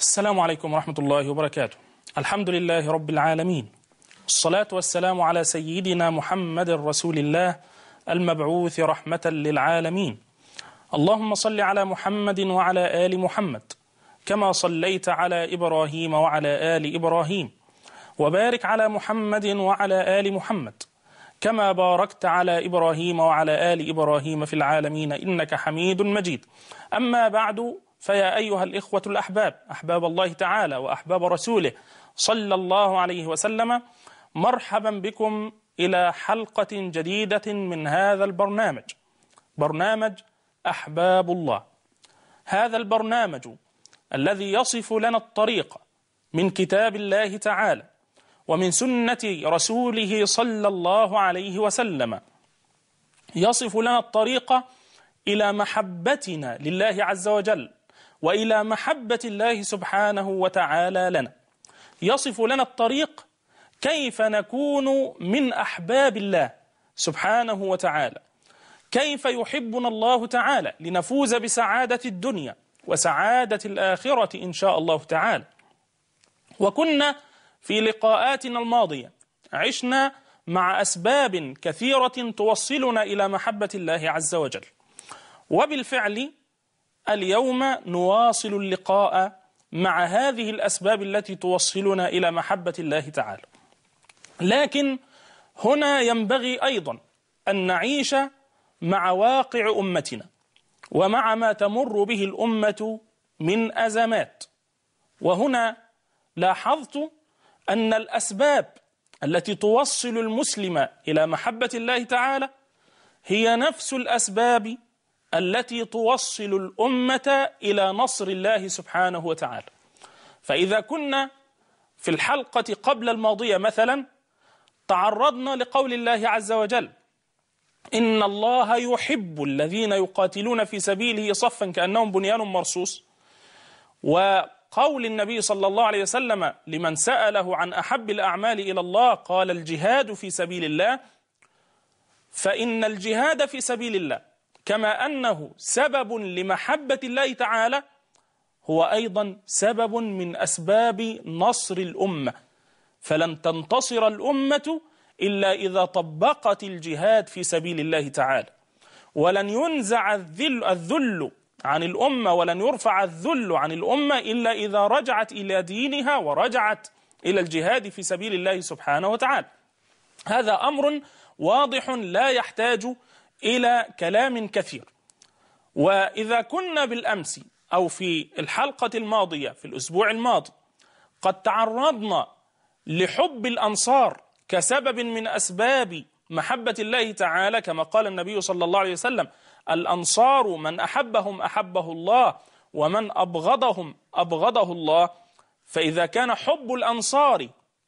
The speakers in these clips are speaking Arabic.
السلام عليكم ورحمة الله وبركاته. الحمد لله رب العالمين، الصلاة والسلام على سيدنا محمد رسول الله المبعوث رحمة للعالمين. اللهم صل على محمد وعلى آل محمد كما صليت على إبراهيم وعلى آل إبراهيم، وبارك على محمد وعلى آل محمد كما باركت على إبراهيم وعلى آل إبراهيم في العالمين إنك حميد مجيد. أما بعد، فيا أيها الإخوة الأحباب، أحباب الله تعالى وأحباب رسوله صلى الله عليه وسلم، مرحبا بكم إلى حلقة جديدة من هذا البرنامج، برنامج أحباب الله. هذا البرنامج الذي يصف لنا الطريق من كتاب الله تعالى ومن سنة رسوله صلى الله عليه وسلم، يصف لنا الطريق إلى محبتنا لله عز وجل وإلى محبة الله سبحانه وتعالى لنا. يصف لنا الطريق كيف نكون من أحباب الله سبحانه وتعالى، كيف يحبنا الله تعالى لنفوز بسعادة الدنيا وسعادة الآخرة إن شاء الله تعالى. وكنا في لقاءاتنا الماضية عشنا مع أسباب كثيرة توصلنا إلى محبة الله عز وجل، وبالفعل اليوم نواصل اللقاء مع هذه الأسباب التي توصلنا إلى محبة الله تعالى. لكن هنا ينبغي أيضا أن نعيش مع واقع أمتنا ومع ما تمر به الأمة من أزمات. وهنا لاحظت أن الأسباب التي توصل المسلم إلى محبة الله تعالى هي نفس الأسباب التي توصل الأمة إلى نصر الله سبحانه وتعالى. فإذا كنا في الحلقة قبل الماضية مثلا تعرضنا لقول الله عز وجل: إن الله يحب الذين يقاتلون في سبيله صفا كأنهم بنيان مرصوص، وقول النبي صلى الله عليه وسلم لمن سأله عن أحب الأعمال إلى الله قال: الجهاد في سبيل الله. فإن الجهاد في سبيل الله كما أنه سبب لمحبة الله تعالى، هو أيضا سبب من أسباب نصر الأمة. فلن تنتصر الأمة إلا إذا طبقت الجهاد في سبيل الله تعالى، ولن ينزع الذل عن الأمة ولن يرفع الذل عن الأمة إلا إذا رجعت إلى دينها ورجعت إلى الجهاد في سبيل الله سبحانه وتعالى. هذا أمر واضح لا يحتاج إلى كلام كثير. وإذا كنا بالأمس أو في الحلقة الماضية في الأسبوع الماضي قد تعرضنا لحب الأنصار كسبب من أسباب محبة الله تعالى، كما قال النبي صلى الله عليه وسلم: الأنصار من أحبهم أحبه الله ومن أبغضهم أبغضه الله. فإذا كان حب الأنصار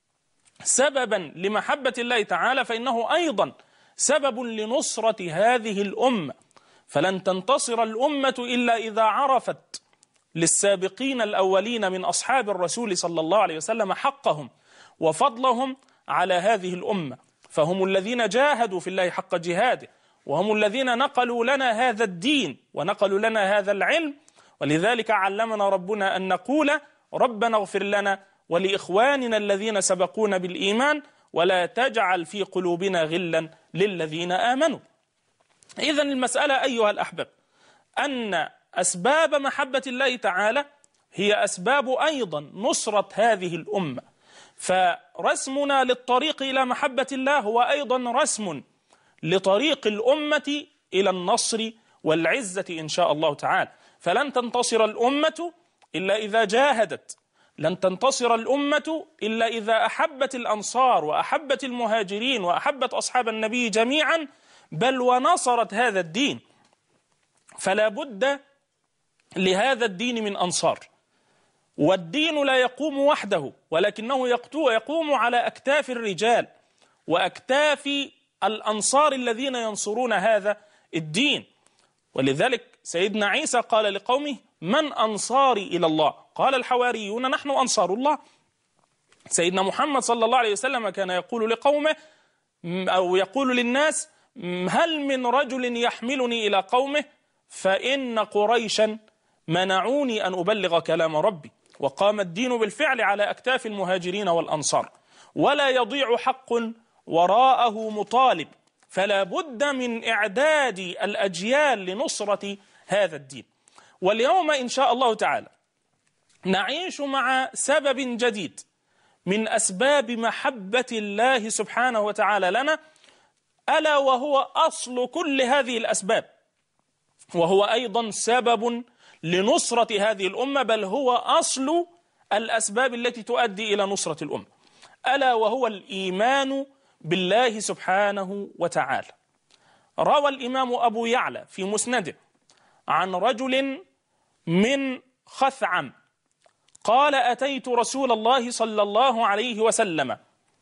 سببا لمحبة الله تعالى فإنه أيضا سبب لنصرة هذه الأمة. فلن تنتصر الأمة إلا إذا عرفت للسابقين الأولين من أصحاب الرسول صلى الله عليه وسلم حقهم وفضلهم على هذه الأمة، فهم الذين جاهدوا في الله حق جهاده، وهم الذين نقلوا لنا هذا الدين ونقلوا لنا هذا العلم. ولذلك علمنا ربنا أن نقول: ربنا اغفر لنا ولإخواننا الذين سبقونا بالإيمان ولا تجعل في قلوبنا غلا للذين آمنوا. إذن المسألة أيها الأحباب أن أسباب محبة الله تعالى هي أسباب أيضا نصرة هذه الأمة. فرسمنا للطريق إلى محبة الله هو أيضا رسم لطريق الأمة إلى النصر والعزة إن شاء الله تعالى. فلن تنتصر الأمة إلا إذا جاهدت، لن تنتصر الأمة إلا إذا أحبت الأنصار وأحبت المهاجرين وأحبت أصحاب النبي جميعا، بل ونصرت هذا الدين. فلا بد لهذا الدين من أنصار، والدين لا يقوم وحده ولكنه يقوم على أكتاف الرجال وأكتاف الأنصار الذين ينصرون هذا الدين. ولذلك سيدنا عيسى قال لقومه: من أنصاري إلى الله؟ قال الحواريون: نحن أنصار الله. سيدنا محمد صلى الله عليه وسلم كان يقول لقومه أو يقول للناس: هل من رجل يحملني إلى قومه؟ فإن قريشا منعوني أن أبلغ كلام ربي. وقام الدين بالفعل على أكتاف المهاجرين والأنصار، ولا يضيع حق وراءه مطالب، فلا بد من إعداد الأجيال لنصرة هذا الدين. واليوم إن شاء الله تعالى نعيش مع سبب جديد من أسباب محبة الله سبحانه وتعالى لنا، ألا وهو أصل كل هذه الأسباب، وهو أيضا سبب لنصرة هذه الأمة، بل هو أصل الأسباب التي تؤدي إلى نصرة الأمة، ألا وهو الإيمان بالله سبحانه وتعالى. روى الإمام أبو يعلى في مسنده عن رجل من خثعم قال: أتيت رسول الله صلى الله عليه وسلم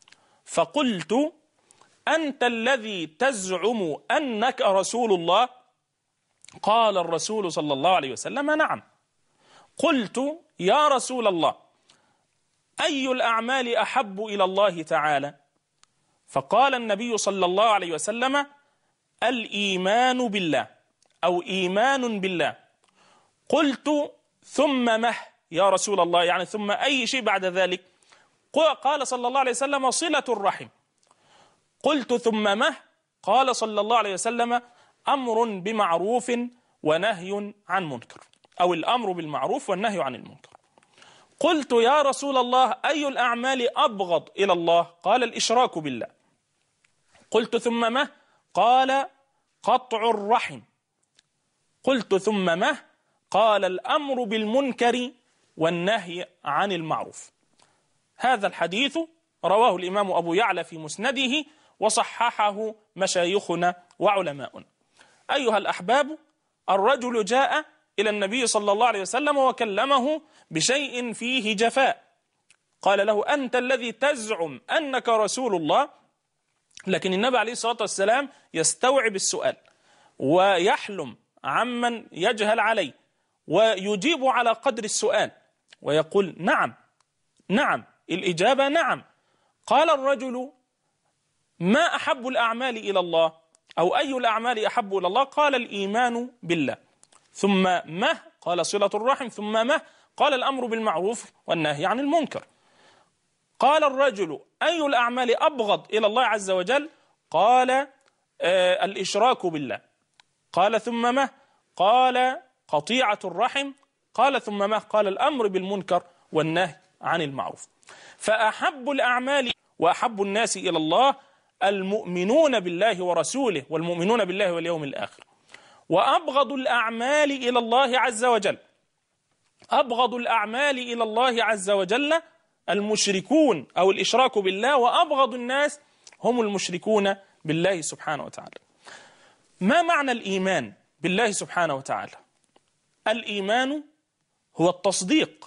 فقلت: أنت الذي تزعم أنك رسول الله؟ قال الرسول صلى الله عليه وسلم: نعم. قلت: يا رسول الله، أي الأعمال أحب إلى الله تعالى؟ فقال النبي صلى الله عليه وسلم: الإيمان بالله، أو إيمان بالله. قلت: ثم مه يا رسول الله، يعني ثم أي شيء بعد ذلك؟ قال صلى الله عليه وسلم: صلة الرحم. قلت: ثم مه؟ قال صلى الله عليه وسلم: أمر بمعروف ونهي عن منكر، أو الأمر بالمعروف والنهي عن المنكر. قلت: يا رسول الله، أي الأعمال أبغض إلى الله؟ قال: الإشراك بالله. قلت: ثم مه؟ قال: قطع الرحم. قلت: ثم مه؟ قال: الأمر بالمنكر والنهي عن المعروف. هذا الحديث رواه الإمام أبو يعلى في مسنده، وصححه مشايخنا وعلماؤنا. أيها الأحباب، الرجل جاء إلى النبي صلى الله عليه وسلم وكلمه بشيء فيه جفاء، قال له: أنت الذي تزعم أنك رسول الله. لكن النبي عليه الصلاة والسلام يستوعب السؤال ويحلم عمن يجهل عليه، ويجيب على قدر السؤال ويقول: نعم نعم، الإجابة نعم. قال الرجل: ما أحب الأعمال إلى الله، أو أي الأعمال أحب إلى الله؟ قال: الإيمان بالله. ثم ما؟ قال: صلة الرحم. ثم ما؟ قال: الأمر بالمعروف والنهي عن المنكر. قال الرجل: أي الأعمال أبغض إلى الله عز وجل؟ قال: الإشراك بالله. قال: ثم ما؟ قال: قطيعة الرحم. قال: ثم ما؟ قال: الأمر بالمنكر والنهي عن المعروف. فأحب الأعمال وأحب الناس إلى الله المؤمنون بالله ورسوله، والمؤمنون بالله واليوم الآخر. وأبغض الأعمال إلى الله عز وجل، أبغض الأعمال إلى الله عز وجل المشركون، أو الإشراك بالله، وأبغض الناس هم المشركون بالله سبحانه وتعالى. ما معنى الإيمان بالله سبحانه وتعالى؟ الإيمان هو التصديق.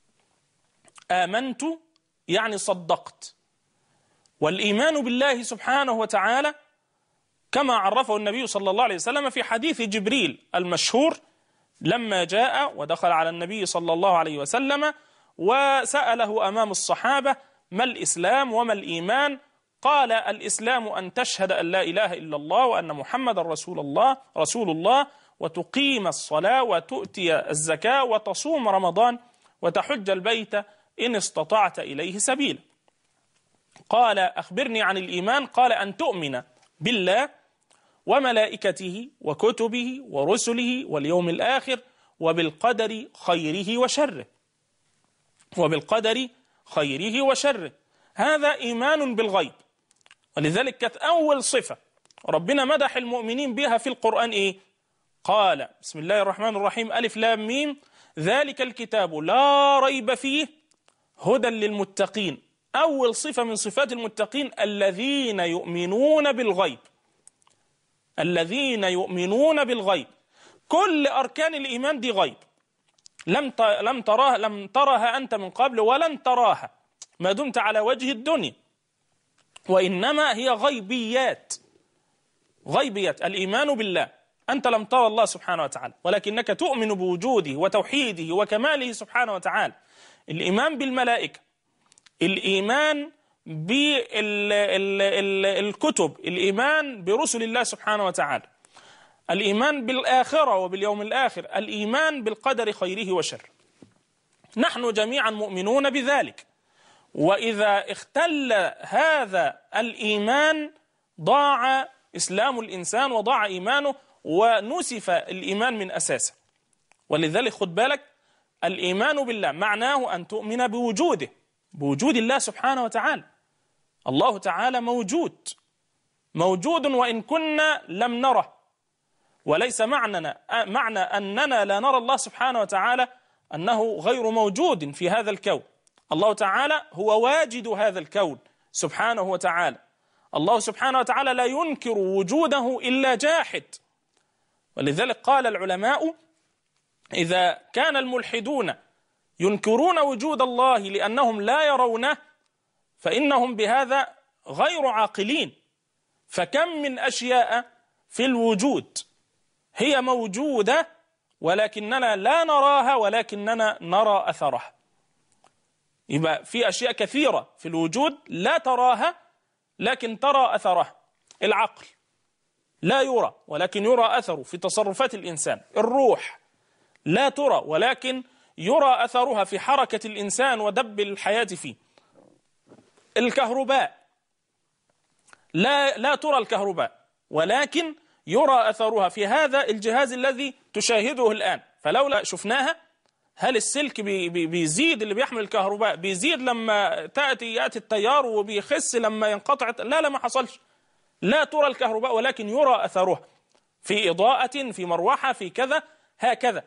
آمنت يعني صدقت. والإيمان بالله سبحانه وتعالى كما عرفه النبي صلى الله عليه وسلم في حديث جبريل المشهور لما جاء ودخل على النبي صلى الله عليه وسلم وسأله أمام الصحابة: ما الإسلام وما الإيمان؟ قال: الإسلام أن تشهد أن لا إله إلا الله وأن محمد رسول الله وتقيم الصلاة وتؤتي الزكاة وتصوم رمضان وتحج البيت إن استطعت إليه سبيلا. قال: أخبرني عن الإيمان. قال: أن تؤمن بالله وملائكته وكتبه ورسله واليوم الآخر وبالقدر خيره وشره، وبالقدر خيره وشره. هذا إيمان بالغيب. ولذلك كانت أول صفة ربنا مدح المؤمنين بها في القرآن إيه؟ قال: بسم الله الرحمن الرحيم، ألف لام ميم، ذلك الكتاب لا ريب فيه هدى للمتقين. أول صفة من صفات المتقين: الذين يؤمنون بالغيب. الذين يؤمنون بالغيب. كل أركان الإيمان دي غيب، لم تراها أنت من قبل ولن تراها ما دمت على وجه الدنيا، وإنما هي غيبيات. غيبيات. الإيمان بالله، أنت لم ترى الله سبحانه وتعالى، ولكنك تؤمن بوجوده وتوحيده وكماله سبحانه وتعالى. الإيمان بالملائكة، الإيمان بالكتب، الإيمان برسل الله سبحانه وتعالى، الإيمان بالآخرة وباليوم الآخر، الإيمان بالقدر خيره وشره. نحن جميعا مؤمنون بذلك. وإذا اختل هذا الإيمان ضاع إسلام الإنسان وضاع إيمانه ونسف الإيمان من أساسه. ولذلك خد بالك، الإيمان بالله معناه أن تؤمن بوجوده، بوجود الله سبحانه وتعالى. الله تعالى موجود وإن كنا لم نره، وليس معنى أننا لا نرى الله سبحانه وتعالى أنه غير موجود في هذا الكون. الله تعالى هو واجد هذا الكون سبحانه وتعالى. الله سبحانه وتعالى لا ينكر وجوده إلا جاحد. ولذلك قال العلماء: إذا كان الملحدون ينكرون وجود الله لأنهم لا يرونه فإنهم بهذا غير عاقلين. فكم من أشياء في الوجود هي موجودة ولكننا لا نراها ولكننا نرى أثرها. يبقى في أشياء كثيرة في الوجود لا تراها لكن ترى أثرها. العقل لا يرى ولكن يرى أثره في تصرفات الإنسان. الروح لا ترى ولكن يرى أثرها في حركة الإنسان ودب الحياة فيه. الكهرباء لا ترى الكهرباء ولكن يرى أثرها في هذا الجهاز الذي تشاهده الآن. فلولا شفناها، هل السلك بيزيد اللي بيحمل الكهرباء بيزيد لما يأتي التيار وبيخس لما ينقطع؟ لا ما حصلش. لا ترى الكهرباء ولكن يرى أثرها في إضاءة، في مروحة، في كذا هكذا.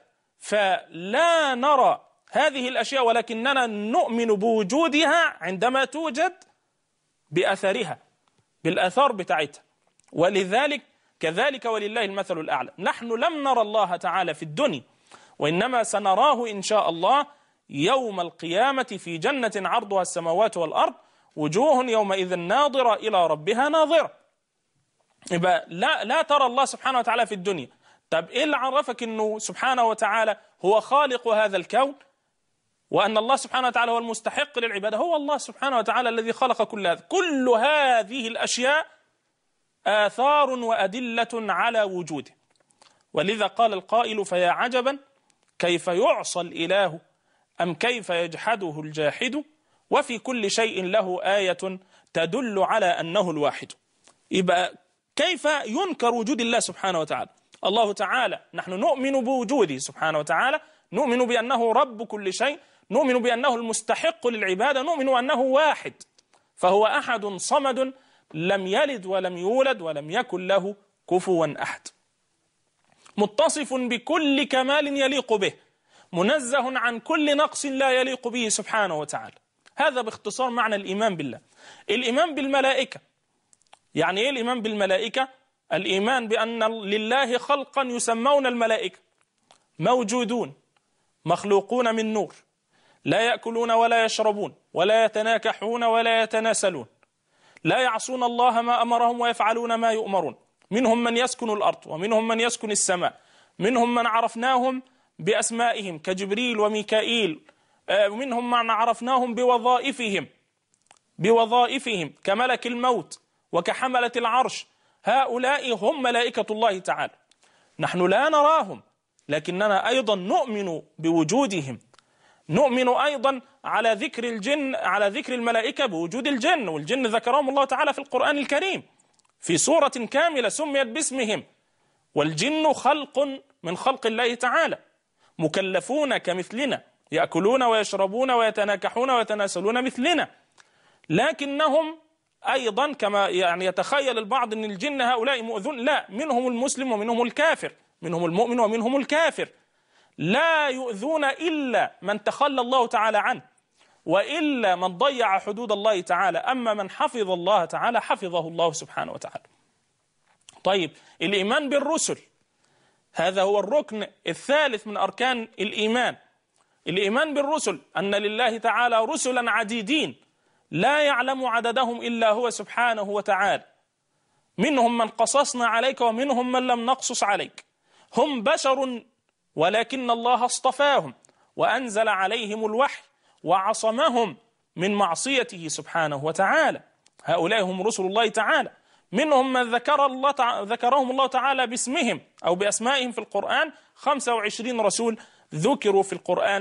فلا نرى هذه الأشياء ولكننا نؤمن بوجودها عندما توجد بأثرها، بالأثار بتاعتها. ولذلك كذلك ولله المثل الأعلى. نحن لم نرى الله تعالى في الدنيا، وإنما سنراه إن شاء الله يوم القيامة في جنة عرضها السماوات والأرض، وجوه يومئذ ناظرة إلى ربها ناظرة. يبقى لا ترى الله سبحانه وتعالى في الدنيا. طب إيه اللي عرفك أنه سبحانه وتعالى هو خالق هذا الكون، وأن الله سبحانه وتعالى هو المستحق للعبادة؟ هو الله سبحانه وتعالى الذي خلق كل هذا. كل هذه الأشياء آثار وأدلة على وجوده. ولذا قال القائل: فيا عجبا كيف يعصى الإله أم كيف يجحده الجاحد، وفي كل شيء له آية تدل على أنه الواحد. يبقى كيف ينكر وجود الله سبحانه وتعالى؟ الله تعالى نحن نؤمن بوجوده سبحانه وتعالى، نؤمن بأنه رب كل شيء، نؤمن بأنه المستحق للعبادة، نؤمن أنه واحد، فهو أحد صمد لم يلد ولم يولد ولم يكن له كفوا أحد، متصف بكل كمال يليق به، منزه عن كل نقص لا يليق به سبحانه وتعالى. هذا باختصار معنى الإيمان بالله. الإيمان بالملائكة، يعني إيه الإيمان بالملائكة؟ الإيمان بأن لله خلقا يسمون الملائكة، موجودون مخلوقون من نور، لا يأكلون ولا يشربون ولا يتناكحون ولا يتناسلون، لا يعصون الله ما أمرهم ويفعلون ما يؤمرون. منهم من يسكن الأرض ومنهم من يسكن السماء، منهم من عرفناهم بأسمائهم كجبريل وميكائيل، منهم من عرفناهم بوظائفهم كملك الموت وكحملة العرش. هؤلاء هم ملائكة الله تعالى. نحن لا نراهم لكننا أيضا نؤمن بوجودهم. نؤمن أيضا على ذكر الجن، على ذكر الملائكة بوجود الجن، والجن ذكرهم الله تعالى في القرآن الكريم في سورة كاملة سميت باسمهم. والجن خلق من خلق الله تعالى، مكلفون كمثلنا، يأكلون ويشربون ويتناكحون ويتناسلون مثلنا، لكنهم أيضا كما يعني يتخيل البعض أن الجن هؤلاء مؤذون، لا، منهم المسلم ومنهم الكافر، منهم المؤمن ومنهم الكافر، لا يؤذون إلا من تخلى الله تعالى عنه، وإلا من ضيع حدود الله تعالى. أما من حفظ الله تعالى حفظه الله سبحانه وتعالى. طيب، الإيمان بالرسل، هذا هو الركن الثالث من أركان الإيمان. الإيمان بالرسل أن لله تعالى رسلا عديدين لا يعلم عددهم إلا هو سبحانه وتعالى، منهم من قصصنا عليك ومنهم من لم نقصص عليك، هم بشر ولكن الله اصطفاهم وأنزل عليهم الوحي وعصمهم من معصيته سبحانه وتعالى. هؤلاء هم رسل الله تعالى. منهم من ذكرهم الله تعالى باسمهم أو بأسمائهم في القرآن، 25 رسول ذكروا في القرآن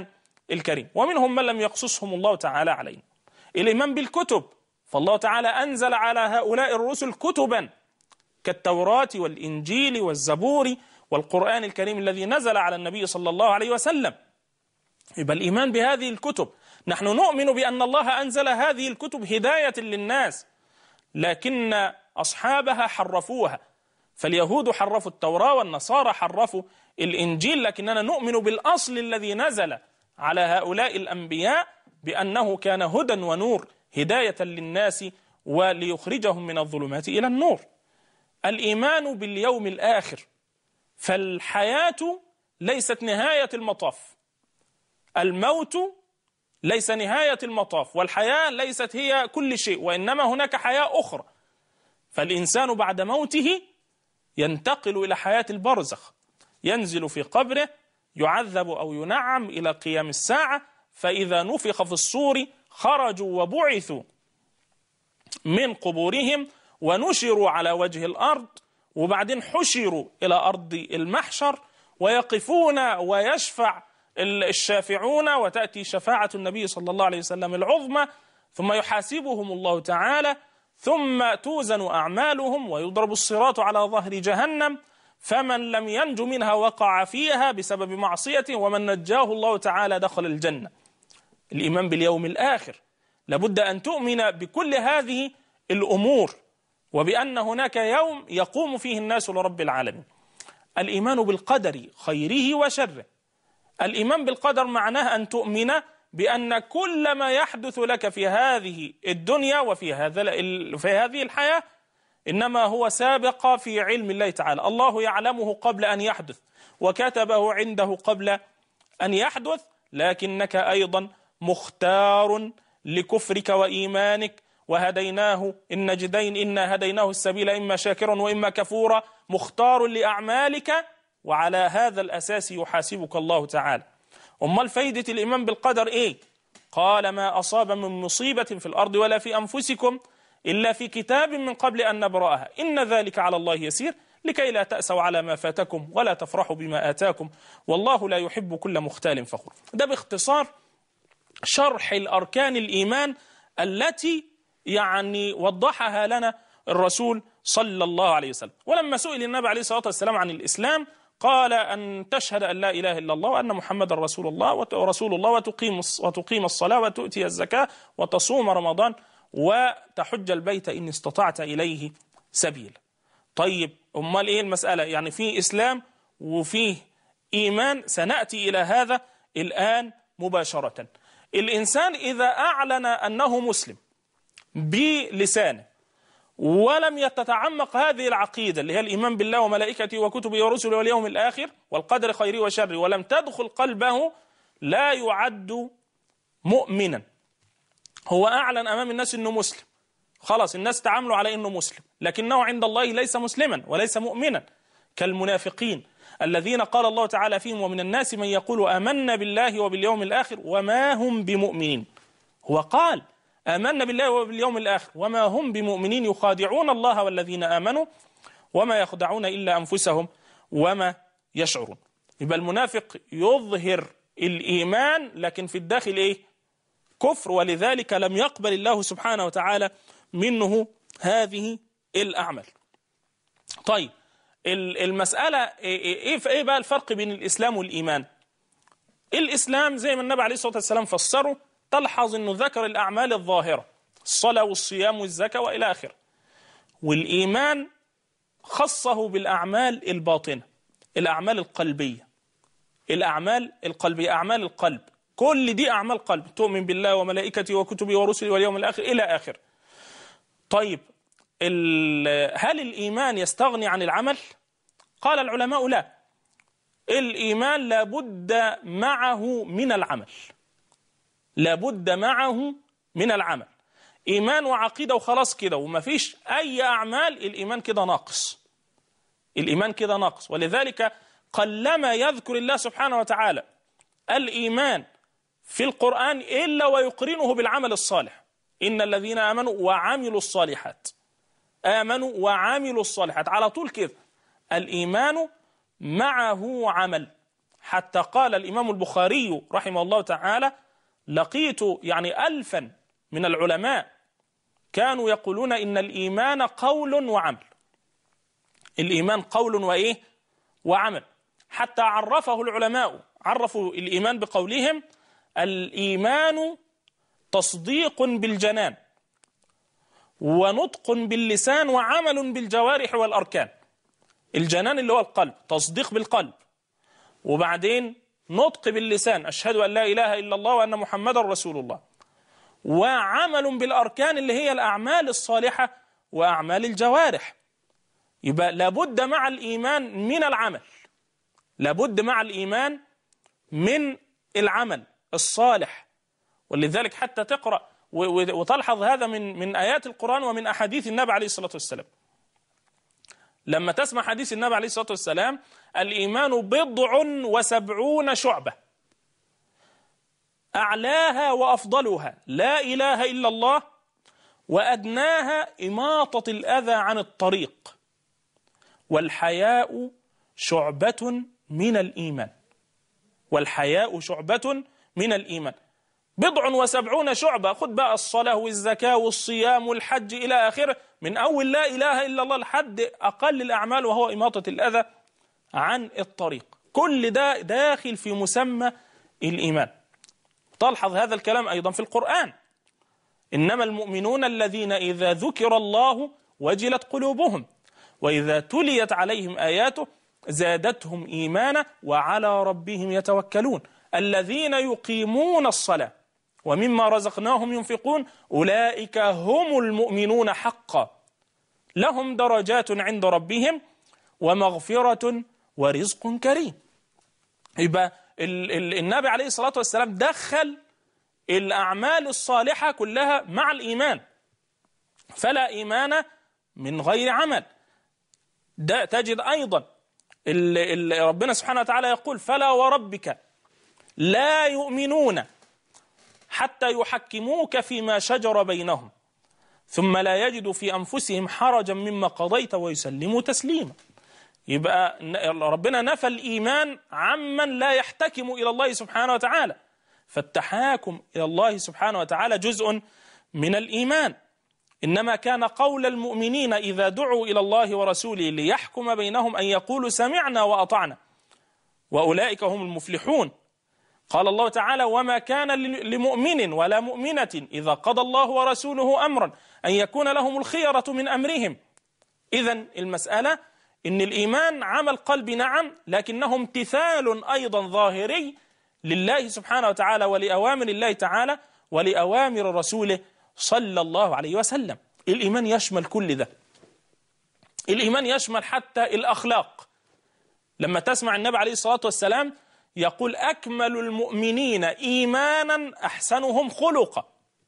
الكريم، ومنهم من لم يقصصهم الله تعالى علينا. الإيمان بالكتب، فالله تعالى أنزل على هؤلاء الرسل كتبا كالتوراة والإنجيل والزبور والقرآن الكريم الذي نزل على النبي صلى الله عليه وسلم. يبقى الإيمان بهذه الكتب، نحن نؤمن بأن الله أنزل هذه الكتب هداية للناس، لكن أصحابها حرفوها، فاليهود حرفوا التوراة والنصارى حرفوا الإنجيل، لكننا نؤمن بالأصل الذي نزل على هؤلاء الأنبياء بأنه كان هدى ونور هداية للناس وليخرجهم من الظلمات إلى النور. الإيمان باليوم الآخر، فالحياة ليست نهاية المطاف، الموت ليس نهاية المطاف، والحياة ليست هي كل شيء، وإنما هناك حياة أخرى. فالإنسان بعد موته ينتقل إلى حياة البرزخ، ينزل في قبره، يعذب أو ينعم إلى قيام الساعة، فإذا نفخ في الصور خرجوا وبعثوا من قبورهم ونشروا على وجه الأرض، وبعدين حشروا إلى أرض المحشر، ويقفون ويشفع الشافعون، وتأتي شفاعة النبي صلى الله عليه وسلم العظمى، ثم يحاسبهم الله تعالى، ثم توزن أعمالهم ويضرب الصراط على ظهر جهنم، فمن لم ينج منها وقع فيها بسبب معصيته، ومن نجاه الله تعالى دخل الجنة. الإيمان باليوم الآخر، لابد أن تؤمن بكل هذه الأمور، وبأن هناك يوم يقوم فيه الناس لرب العالمين. الإيمان بالقدر خيره وشره، الإيمان بالقدر معناه أن تؤمن بأن كل ما يحدث لك في هذه الدنيا وفي هذه الحياة إنما هو سابق في علم الله تعالى، الله يعلمه قبل أن يحدث، وكتبه عنده قبل أن يحدث، لكنك أيضا مختار لكفرك وإيمانك، وهديناه النجدين إنا هديناه السبيل إما شاكرا وإما كفورا، مختار لأعمالك، وعلى هذا الأساس يحاسبك الله تعالى. أمال فايدة الإيمان بالقدر إيه؟ قال ما أصاب من مصيبة في الأرض ولا في أنفسكم إلا في كتاب من قبل أن نبرأها إن ذلك على الله يسير لكي لا تأسوا على ما فاتكم ولا تفرحوا بما آتاكم والله لا يحب كل مختال فخور. ده باختصار شرح الأركان الإيمان التي وضحها لنا الرسول صلى الله عليه وسلم. ولما سئل النبي عليه الصلاة والسلام عن الإسلام قال أن تشهد أن لا إله إلا الله وأن محمد رسول الله وتقيم الصلاة وتؤتي الزكاة وتصوم رمضان وتحج البيت إن استطعت إليه سبيل. طيب أمال إيه المسألة؟ يعني في إسلام وفيه إيمان، سنأتي إلى هذا الآن مباشرة. الإنسان إذا أعلن أنه مسلم بلسانه ولم يتعمق هذه العقيدة اللي هي الإيمان بالله وملائكته وكتبه ورسله واليوم الآخر والقدر خيره وشره ولم تدخل قلبه لا يعد مؤمنا. هو أعلن أمام الناس أنه مسلم، خلاص الناس تعاملوا على أنه مسلم، لكنه عند الله ليس مسلما وليس مؤمنا، كالمنافقين الذين قال الله تعالى فيهم ومن الناس من يقول آمنا بالله وباليوم الآخر وما هم بمؤمنين. هو قال آمنا بالله وباليوم الآخر وما هم بمؤمنين يخادعون الله والذين آمنوا وما يخدعون إلا أنفسهم وما يشعرون. يبقى المنافق يظهر الإيمان لكن في الداخل إيه؟ كفر، ولذلك لم يقبل الله سبحانه وتعالى منه هذه الأعمال. طيب المسألة إيه بقى الفرق بين الإسلام والإيمان؟ الإسلام زي ما النبي عليه الصلاة والسلام فسره، تلحظ أنه ذكر الأعمال الظاهرة، الصلاة والصيام والزكاة وإلى آخره، والإيمان خصه بالأعمال الباطنة، الأعمال القلبية، أعمال القلب، كل دي أعمال قلب، تؤمن بالله وملائكته وكتبه ورسله واليوم الآخر إلى آخر. طيب هل الإيمان يستغني عن العمل؟ قال العلماء لا، الإيمان لابد معه من العمل، لابد معه من العمل. إيمان وعقيدة وخلاص كده وما فيش أي أعمال، الإيمان كده ناقص، الإيمان كده ناقص. ولذلك قلما يذكر الله سبحانه وتعالى الإيمان في القرآن إلا ويقرنه بالعمل الصالح. إن الذين آمنوا وعملوا الصالحات، آمنوا وعملوا الصالحات على طول كده. الإيمان معه عمل، حتى قال الإمام البخاري رحمه الله تعالى: لقيت 1000 من العلماء كانوا يقولون إن الإيمان قول وعمل. الإيمان قول وعمل. حتى عرفه العلماء، عرفوا الإيمان بقولهم: الإيمان تصديق بالجنان ونطق باللسان وعمل بالجوارح والأركان. الجنان اللي هو القلب، تصديق بالقلب، وبعدين نطق باللسان، أشهد أن لا إله إلا الله وأن محمد رسول الله، وعمل بالأركان اللي هي الأعمال الصالحة وأعمال الجوارح. يبقى لابد مع الإيمان من العمل، لابد مع الإيمان من العمل الصالح. ولذلك حتى تقرأ وتلحظ هذا من آيات القرآن ومن أحاديث النبي عليه الصلاة والسلام. لما تسمع حديث النبي عليه الصلاة والسلام: الإيمان 70 شعبة، أعلاها وأفضلها لا إله إلا الله، وأدناها إماطة الأذى عن الطريق، والحياء شعبة من الإيمان. والحياء شعبة من الإيمان. 70 شعبة، خد بقى الصلاة والزكاة والصيام والحج إلى آخره، من أول لا إله إلا الله لحد أقل الأعمال وهو إماطة الأذى عن الطريق. كل ده داخل في مسمى الإيمان. تلحظ هذا الكلام أيضا في القرآن: إنما المؤمنون الذين إذا ذكر الله وجلت قلوبهم وإذا تليت عليهم آياته زادتهم إيمانا وعلى ربهم يتوكلون الذين يقيمون الصلاة ومما رزقناهم ينفقون أولئك هم المؤمنون حقا لهم درجات عند ربهم ومغفرة ورزق كريم. يبقى النبي عليه الصلاة والسلام دخل الأعمال الصالحة كلها مع الإيمان، فلا إيمان من غير عمل. ده تجد أيضا ربنا سبحانه وتعالى يقول: فلا وربك لا يؤمنون حتى يحكموك فيما شجر بينهم ثم لا يجدوا في أنفسهم حرجا مما قضيت ويسلموا تسليما. يبقى ربنا نفى الإيمان عمن لا يحتكم إلى الله سبحانه وتعالى، فالتحاكم إلى الله سبحانه وتعالى جزء من الإيمان. إنما كان قول المؤمنين إذا دعوا إلى الله ورسوله ليحكم بينهم أن يقولوا سمعنا وأطعنا وأولئك هم المفلحون. قال الله تعالى: وما كان لمؤمن ولا مؤمنة إذا قضى الله ورسوله أمرا أن يكون لهم الخيرة من أمرهم. إذن المسألة إن الإيمان عمل قلبي نعم، لكنه امتثال أيضا ظاهري لله سبحانه وتعالى ولأوامر الله تعالى ولأوامر رسوله صلى الله عليه وسلم. الإيمان يشمل كل ده. الإيمان يشمل حتى الأخلاق. لما تسمع النبي عليه الصلاة والسلام يقول: أكمل المؤمنين إيمانا أحسنهم خلقا.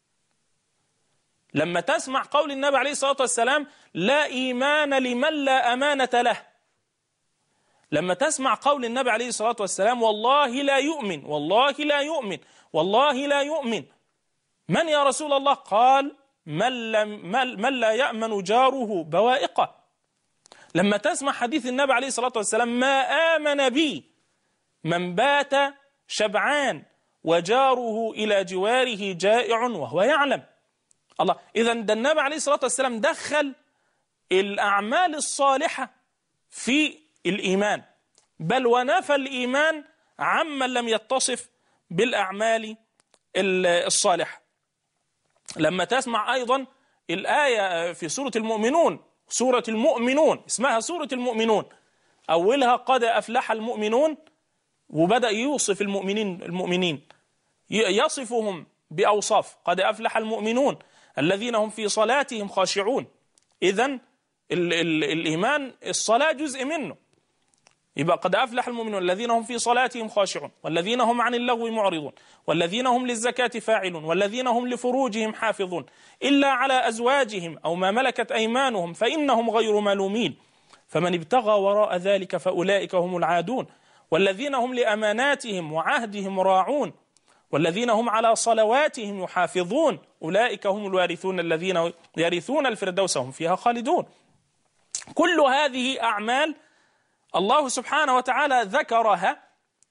لما تسمع قول النبي عليه الصلاة والسلام: لا إيمان لمن لا أمانة له. لما تسمع قول النبي عليه الصلاة والسلام: والله لا يؤمن، والله لا يؤمن، والله لا يؤمن. من يا رسول الله؟ قال: من لا يأمن جاره بوائقه. لما تسمع حديث النبي عليه الصلاة والسلام: ما آمن بي من بات شبعان وجاره إلى جواره جائع وهو يعلم. الله، إذن ده النبي عليه الصلاة والسلام دخل الأعمال الصالحة في الإيمان، بل ونفى الإيمان عمن لم يتصف بالأعمال الصالحة. لما تسمع أيضا الآية في سورة المؤمنون، سورة المؤمنون اسمها سورة المؤمنون، أولها قد أفلح المؤمنون، وبدأ يوصف المؤمنين يصفهم بأوصاف: قد أفلح المؤمنون الذين هم في صلاتهم خاشعون. إذن الإيمان الصلاة جزء منه. يبقى قد أفلح المؤمنون الذين هم في صلاتهم خاشعون والذين هم عن اللغو معرضون والذين هم للزكاة فاعلون والذين هم لفروجهم حافظون إلا على أزواجهم أو ما ملكت أيمانهم فإنهم غير ملومين فمن ابتغى وراء ذلك فأولئك هم العادون والذين هم لأماناتهم وعهدهم راعون والذين هم على صلواتهم يحافظون أولئك هم الوارثون الذين يرثون الفردوس هم فيها خالدون. كل هذه أعمال الله سبحانه وتعالى ذكرها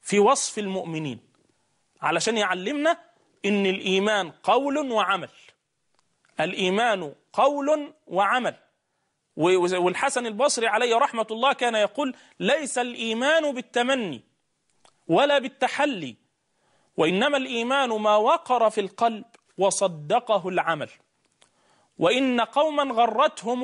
في وصف المؤمنين علشان يعلمنا إن الإيمان قول وعمل. الإيمان قول وعمل. والحسن البصري عليه رحمة الله كان يقول: ليس الإيمان بالتمني ولا بالتحلي، وإنما الإيمان ما وقر في القلب وصدقه العمل. وإن قوما غرتهم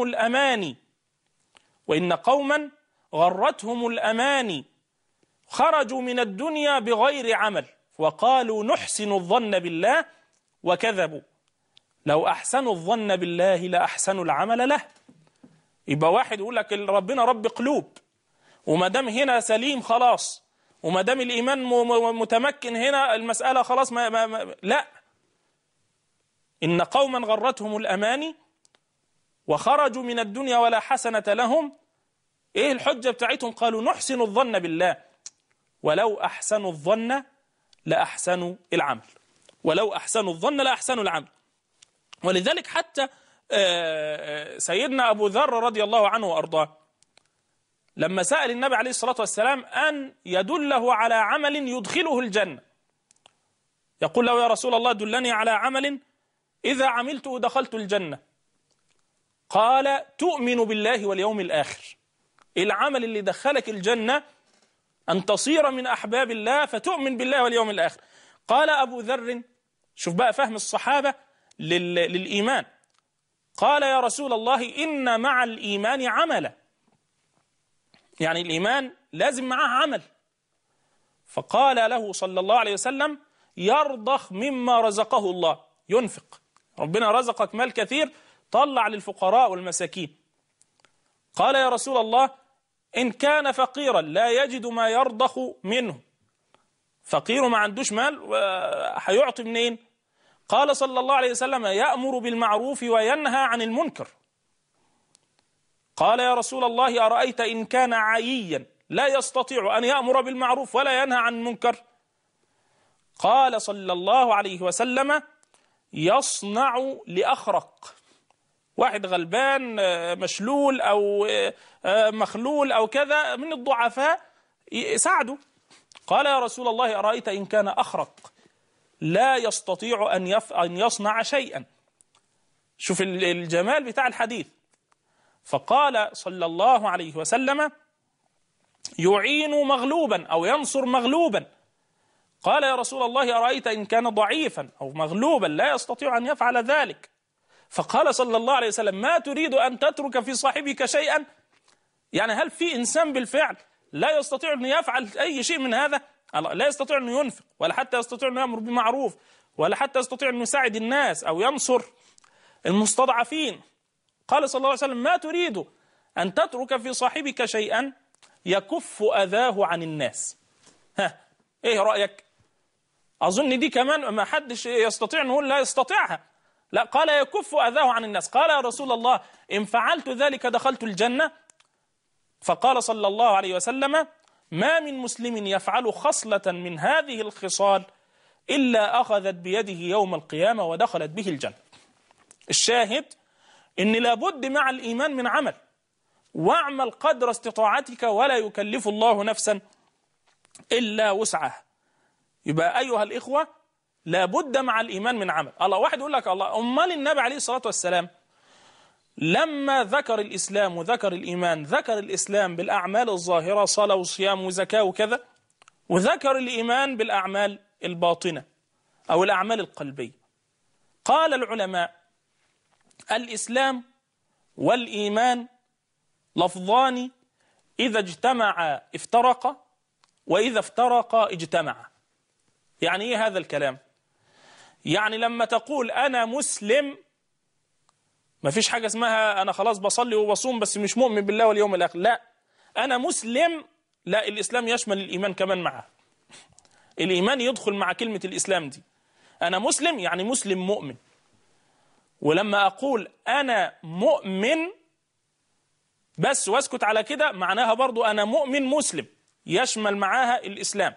الأماني خرجوا من الدنيا بغير عمل وقالوا نحسن الظن بالله وكذبوا. لو أحسنوا الظن بالله لأحسنوا العمل له. يبقى واحد يقول لك ربنا رب قلوب، وما دام هنا سليم خلاص، وما دام الإيمان متمكن هنا المسألة خلاص لا. إن قوما غرتهم الأماني وخرجوا من الدنيا ولا حسنة لهم. إيه الحجة بتاعتهم؟ قالوا نحسن الظن بالله، ولو أحسنوا الظن لأحسنوا العمل. ولو أحسنوا الظن لأحسنوا العمل. ولذلك حتى سيدنا أبو ذر رضي الله عنه وأرضاه لما سأل النبي عليه الصلاة والسلام أن يدله على عمل يدخله الجنة، يقول له: يا رسول الله دلني على عمل إذا عملته دخلت الجنة. قال: تؤمن بالله واليوم الآخر. العمل اللي دخلك الجنة أن تصير من أحباب الله فتؤمن بالله واليوم الآخر. قال أبو ذر، شوف بقى فهم الصحابة للإيمان، قال: يا رسول الله إن مع الإيمان عملا، يعني الإيمان لازم معه عمل. فقال له صلى الله عليه وسلم: يرضخ مما رزقه الله، ينفق. ربنا رزقك مال كثير، طلع للفقراء والمساكين. قال: يا رسول الله إن كان فقيرا لا يجد ما يرضخ منه، فقير ما عندوش مال هيعطي منين؟ قال صلى الله عليه وسلم: يأمر بالمعروف وينهى عن المنكر. قال: يا رسول الله أرأيت إن كان عييا لا يستطيع أن يأمر بالمعروف ولا ينهى عن المنكر؟ قال صلى الله عليه وسلم: يصنع لأخرق. واحد غلبان مشلول أو مخلول أو كذا من الضعفاء ساعده. قال: يا رسول الله أرأيت إن كان أخرق لا يستطيع أن يصنع شيئا. شوف الجمال بتاع الحديث. فقال صلى الله عليه وسلم: يعين مغلوبا أو ينصر مغلوبا. قال: يا رسول الله أرأيت إن كان ضعيفا أو مغلوبا لا يستطيع أن يفعل ذلك. فقال صلى الله عليه وسلم: ما تريد أن تترك في صاحبك شيئا؟ يعني هل في إنسان بالفعل لا يستطيع أن يفعل أي شيء من هذا؟ لا يستطيع أن ينفق، ولا حتى يستطيع أن يأمر بمعروف، ولا حتى يستطيع أن يساعد الناس أو ينصر المستضعفين. قال صلى الله عليه وسلم: ما تريد أن تترك في صاحبك شيئا يكف أذاه عن الناس. إيه رأيك؟ أظن دي كمان ما حدش يستطيع أن يقول لا يستطيعها. لا، قال: يكف أذاه عن الناس. قال: يا رسول الله إن فعلت ذلك دخلت الجنة. فقال صلى الله عليه وسلم: ما من مسلم يفعل خصلة من هذه الخصال إلا أخذت بيده يوم القيامة ودخلت به الجنة. الشاهد إن لابد مع الإيمان من عمل، واعمل قدر استطاعتك ولا يكلف الله نفسا إلا وسعها. يبقى أيها الإخوة لابد مع الإيمان من عمل. الله واحد يقول لك: الله أمال النبي عليه الصلاة والسلام لما ذكر الإسلام وذكر الإيمان ذكر الإسلام بالأعمال الظاهرة، صلاة وصيام وزكاة وكذا، وذكر الإيمان بالأعمال الباطنة أو الأعمال القلبية. قال العلماء: الإسلام والإيمان لفظان إذا اجتمعا افترقا وإذا افترقا اجتمعا. يعني إيه هذا الكلام؟ يعني لما تقول أنا مسلم، ما فيش حاجة اسمها أنا خلاص بصلي وبصوم بس مش مؤمن بالله واليوم الآخر. لا، أنا مسلم، لا، الإسلام يشمل الإيمان كمان معه. الإيمان يدخل مع كلمة الإسلام دي. أنا مسلم يعني مسلم مؤمن. ولما أقول أنا مؤمن بس واسكت على كده، معناها برضو أنا مؤمن مسلم، يشمل معاها الإسلام.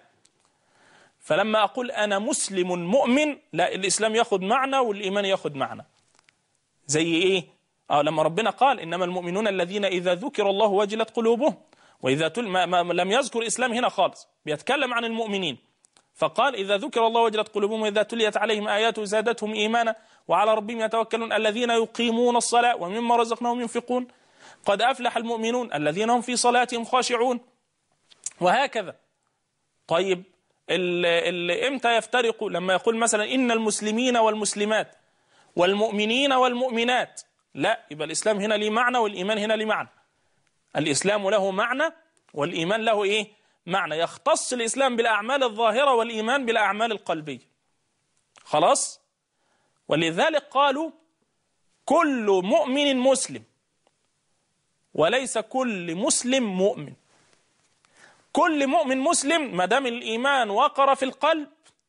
فلما أقول أنا مسلم مؤمن، لا، الإسلام ياخد معنى والإيمان ياخد معنى. زي إيه؟ لما ربنا قال: إنما المؤمنون الذين إذا ذكر الله وجلت قلوبهم وإذا ما لم يذكر الإسلام هنا خالص، بيتكلم عن المؤمنين، فقال إذا ذكر الله وجلت قلوبهم وإذا تليت عليهم آياته زادتهم إيمانا وعلى ربهم يتوكلون الذين يقيمون الصلاة ومما رزقناهم ينفقون قد أفلح المؤمنون الذين هم في صلاتهم خاشعون، وهكذا. طيب إمتى يفترقوا؟ لما يقول مثلا إن المسلمين والمسلمات والمؤمنين والمؤمنات، لا، يبقى الإسلام هنا ليه معنى والإيمان هنا ليه معنى. الإسلام له معنى والإيمان له إيه؟ معنى. يختص الإسلام بالأعمال الظاهرة والإيمان بالأعمال القلبية. خلاص؟ ولذلك قالوا كل مؤمن مسلم وليس كل مسلم مؤمن. كل مؤمن مسلم ما دام الإيمان وقر في القلب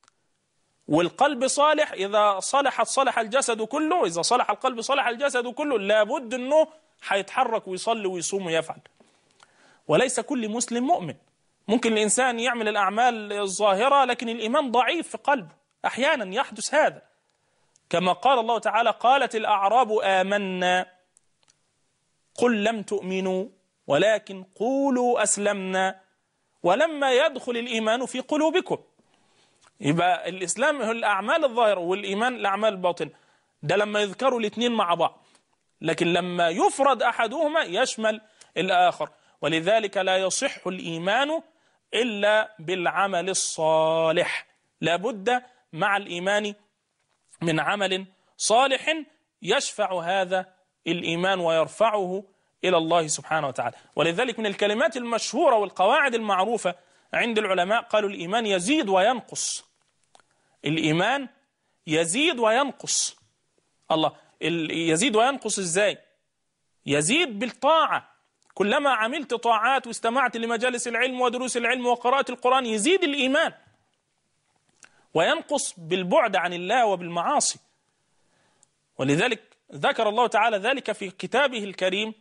والقلب صالح، إذا صلحت صلح الجسد كله، إذا صلح القلب صلح الجسد كله، لابد أنه هيتحرك ويصلي ويصوم ويفعل. وليس كل مسلم مؤمن. ممكن الإنسان يعمل الأعمال الظاهرة لكن الإيمان ضعيف في قلبه، أحيانا يحدث هذا، كما قال الله تعالى قالت الأعراب آمنا قل لم تؤمنوا ولكن قولوا أسلمنا ولما يدخل الإيمان في قلوبكم. يبقى الإسلام هو الأعمال الظاهرة والإيمان الأعمال الباطنة، ده لما يذكروا الاثنين مع بعض، لكن لما يفرد أحدهما يشمل الآخر. ولذلك لا يصح الإيمان إلا بالعمل الصالح، لابد مع الإيمان من عمل صالح يشفع هذا الإيمان ويرفعه إلى الله سبحانه وتعالى. ولذلك من الكلمات المشهورة والقواعد المعروفة عند العلماء قالوا الإيمان يزيد وينقص. الإيمان يزيد وينقص. الله، يزيد وينقص إزاي؟ يزيد بالطاعة، كلما عملت طاعات واستمعت لمجالس العلم ودروس العلم وقراءة القرآن يزيد الإيمان. وينقص بالبعد عن الله وبالمعاصي. ولذلك ذكر الله تعالى ذلك في كتابه الكريم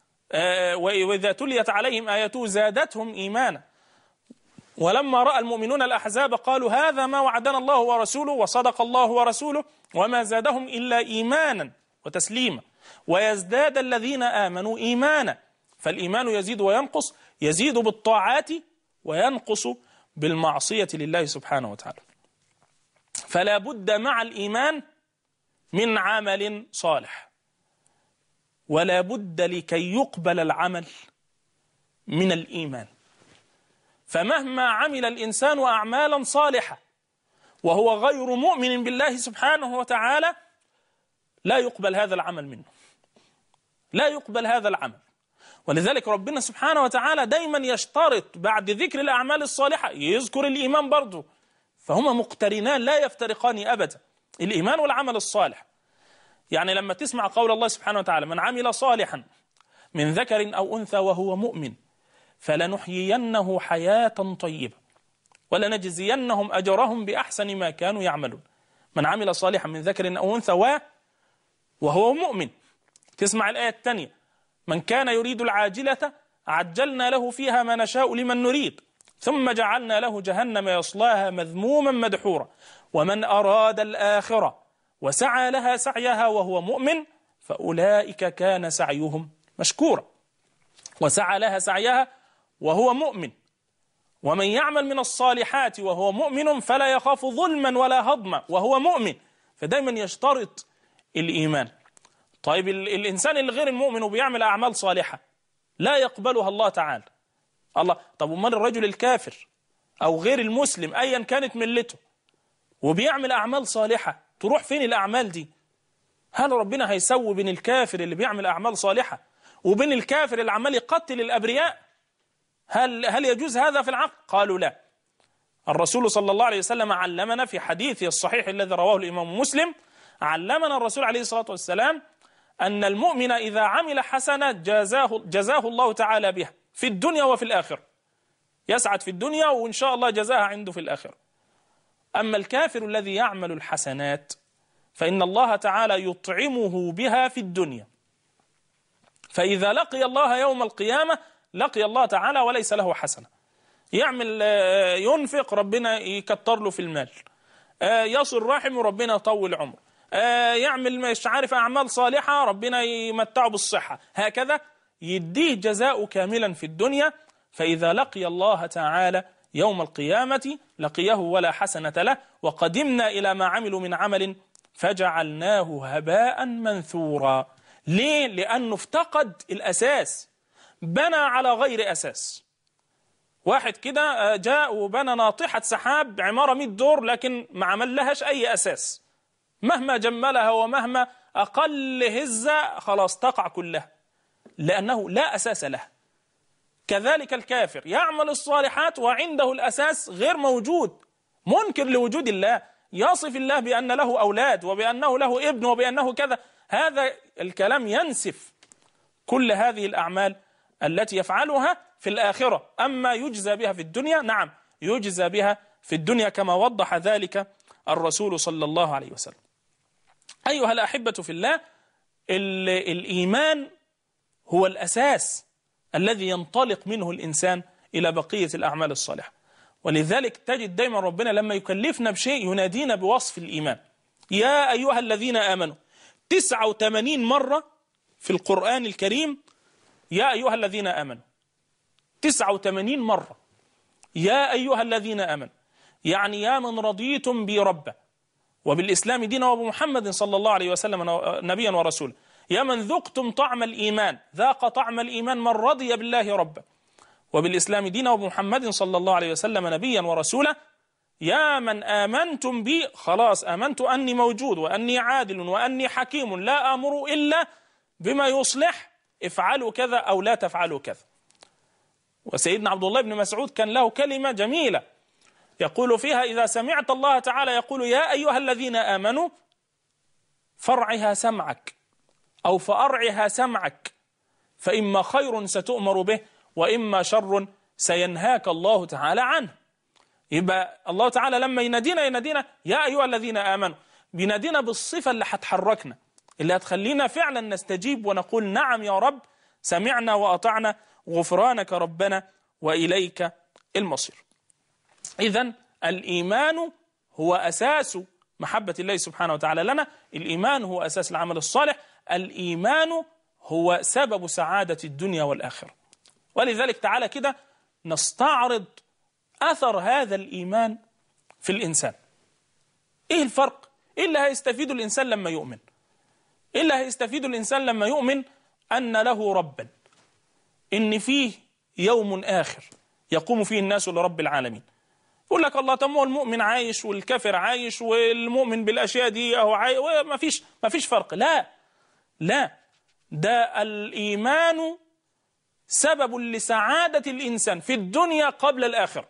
وإذا تليت عليهم آياته زادتهم إيمانا ولما رأى المؤمنون الأحزاب قالوا هذا ما وعدنا الله ورسوله وصدق الله ورسوله وما زادهم إلا إيمانا وتسليما ويزداد الذين آمنوا إيمانا. فالإيمان يزيد وينقص، يزيد بالطاعات وينقص بالمعصية لله سبحانه وتعالى. فلا بد مع الإيمان من عمل صالح، ولا بد لكي يقبل العمل من الإيمان. فمهما عمل الإنسان أعمالا صالحة وهو غير مؤمن بالله سبحانه وتعالى لا يقبل هذا العمل منه، لا يقبل هذا العمل. ولذلك ربنا سبحانه وتعالى دايما يشترط بعد ذكر الأعمال الصالحة يذكر الإيمان برضه، فهما مقترنان لا يفترقان أبدا، الإيمان والعمل الصالح. يعني لما تسمع قول الله سبحانه وتعالى من عمل صالحا من ذكر أو أنثى وهو مؤمن فلنحيينه حياة طيبة ولنجزينهم أجرهم بأحسن ما كانوا يعملون. من عمل صالحا من ذكر أو أنثى وهو مؤمن. تسمع الآية الثانية من كان يريد العاجلة عجلنا له فيها ما نشاء لمن نريد ثم جعلنا له جهنم يصلاها مذموما مدحورا ومن أراد الآخرة وسعى لها سعيها وهو مؤمن فأولئك كان سعيهم مشكورا. وسعى لها سعيها وهو مؤمن. ومن يعمل من الصالحات وهو مؤمن فلا يخاف ظلما ولا هضما وهو مؤمن. فدايما يشترط الإيمان. طيب الإنسان الغير المؤمن وبيعمل أعمال صالحة لا يقبلها الله تعالى. الله، طب ومن الرجل الكافر أو غير المسلم أيا كانت ملته وبيعمل أعمال صالحة تروح فين الأعمال دي؟ هل ربنا هيسوي بين الكافر اللي بيعمل أعمال صالحة وبين الكافر اللي عمال يقتل الأبرياء؟ هل يجوز هذا في العقل؟ قالوا لا. الرسول صلى الله عليه وسلم علمنا في حديثه الصحيح الذي رواه الإمام مسلم، علمنا الرسول عليه الصلاة والسلام أن المؤمن إذا عمل حسنة جزاه الله تعالى بها في الدنيا وفي الآخرة، يسعد في الدنيا وإن شاء الله جزاها عنده في الآخرة. أما الكافر الذي يعمل الحسنات فإن الله تعالى يطعمه بها في الدنيا، فإذا لقي الله يوم القيامة لقي الله تعالى وليس له حسنة. يعمل ينفق ربنا يكتر له في المال، يصل رحم ربنا يطول عمره، يعمل مش عارف أعمال صالحة ربنا يمتعه بالصحة، هكذا يديه جزاء كاملا في الدنيا فإذا لقي الله تعالى يوم القيامة لقيه ولا حسنة له، وقدمنا إلى ما عملوا من عمل فجعلناه هباء منثورا. ليه؟ لأنه افتقد الأساس، بنى على غير أساس. واحد كده جاء وبنى ناطحة سحاب عمارة 100 دور، لكن ما عمل لهاش أي أساس، مهما جملها ومهما أقل هزة خلاص تقع كلها، لأنه لا أساس لها. كذلك الكافر يعمل الصالحات وعنده الأساس غير موجود، منكر لوجود الله، يصف الله بأن له أولاد وبأنه له ابن وبأنه كذا. هذا الكلام ينسف كل هذه الأعمال التي يفعلها في الآخرة. أما يجزى بها في الدنيا، نعم يجزى بها في الدنيا كما وضح ذلك الرسول صلى الله عليه وسلم. أيها الأحبة في الله، الإيمان هو الأساس الذي ينطلق منه الإنسان إلى بقية الأعمال الصالحة. ولذلك تجد دايما ربنا لما يكلفنا بشيء ينادينا بوصف الإيمان. يا أيها الذين آمنوا 89 مرة في القرآن الكريم، يا أيها الذين آمنوا 89 مرة، يا أيها الذين آمنوا، يعني يا من رضيتم بي ربا وبالإسلام دينا وبمحمد صلى الله عليه وسلم نبيا ورسولا، يا من ذقتم طعم الإيمان، ذاق طعم الإيمان من رضي بالله ربا وبالإسلام دينا وبمحمد صلى الله عليه وسلم نبيا ورسولا، يا من آمنتم بي، خلاص آمنت أني موجود وأني عادل وأني حكيم لا أمر إلا بما يصلح، افعلوا كذا أو لا تفعلوا كذا. وسيدنا عبد الله بن مسعود كان له كلمة جميلة يقول فيها: إذا سمعت الله تعالى يقول يا أيها الذين آمنوا فارعها سمعك أو فأرعها سمعك، فإما خير ستؤمر به وإما شر سينهاك الله تعالى عنه. يبقى الله تعالى لما ينادينا يا أيها الذين آمنوا، بينادينا بالصفة اللي هتحركنا، اللي هتخلينا فعلا نستجيب ونقول نعم يا رب، سمعنا وأطعنا، غفرانك ربنا وإليك المصير. إذن الإيمان هو أساس محبة الله سبحانه وتعالى لنا، الإيمان هو أساس العمل الصالح، الإيمان هو سبب سعادة الدنيا والآخرة. ولذلك تعالى كده نستعرض أثر هذا الإيمان في الإنسان. إيه الفرق؟ إيه اللي هيستفيد الإنسان لما يؤمن؟ إيه اللي هيستفيد الإنسان لما يؤمن أن له ربا، إن فيه يوم آخر يقوم فيه الناس لرب العالمين؟ يقول لك الله تمو المؤمن عايش والكافر عايش والمؤمن بالأشياء دي أهو عايش، ما فيش فرق. لا، ده الإيمان سبب لسعادة الإنسان في الدنيا قبل الآخرة.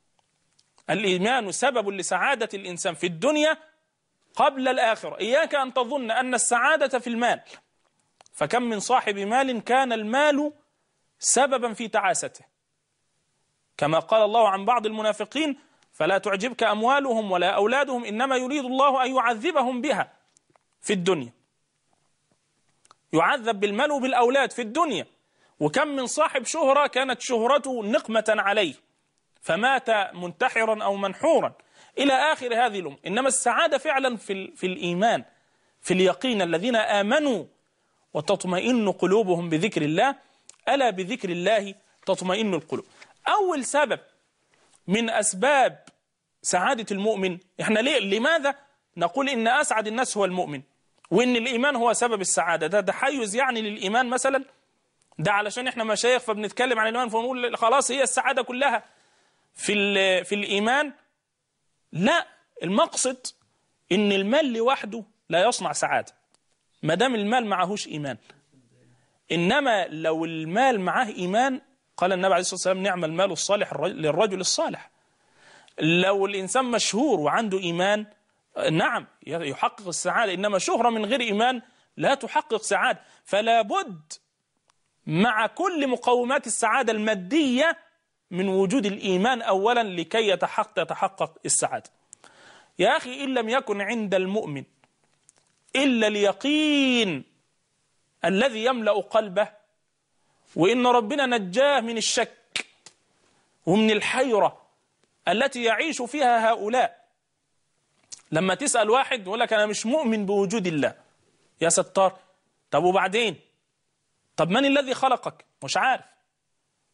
الإيمان سبب لسعادة الإنسان في الدنيا قبل الآخرة. إياك أن تظن أن السعادة في المال، فكم من صاحب مال كان المال سببا في تعاسته، كما قال الله عن بعض المنافقين: فلا تعجبك أموالهم ولا أولادهم إنما يريد الله أن يعذبهم بها في الدنيا. يعذب بالمال وبالأولاد في الدنيا. وكم من صاحب شهرة كانت شهرته نقمة عليه فمات منتحرا أو منحورا إلى آخر هذه الأمور. إنما السعادة فعلا في الإيمان، في اليقين. الذين آمنوا وتطمئن قلوبهم بذكر الله، ألا بذكر الله تطمئن القلوب. أول سبب من أسباب سعادة المؤمن، إحنا لماذا نقول إن أسعد الناس هو المؤمن وإن الإيمان هو سبب السعادة؟ ده تحيز يعني للإيمان مثلا؟ ده علشان إحنا مشايخ فبنتكلم عن الإيمان فنقول خلاص هي السعادة كلها في الإيمان؟ لا، المقصد إن المال لوحده لا يصنع سعادة ما دام المال معهوش إيمان. إنما لو المال معه إيمان، قال النبي عليه الصلاة والسلام: نعم المال الصالح للرجل الصالح. لو الإنسان مشهور وعنده إيمان، نعم يحقق السعادة، إنما شهرة من غير إيمان لا تحقق سعادة. فلا بد مع كل مقومات السعادة المادية من وجود الإيمان أولا لكي تتحقق السعادة. يا أخي، إن لم يكن عند المؤمن إلا اليقين الذي يملأ قلبه، وإن ربنا نجاه من الشك ومن الحيرة التي يعيش فيها هؤلاء. لما تسأل واحد يقول لك أنا مش مؤمن بوجود الله، يا ستار، طب وبعدين؟ طب من الذي خلقك؟ مش عارف.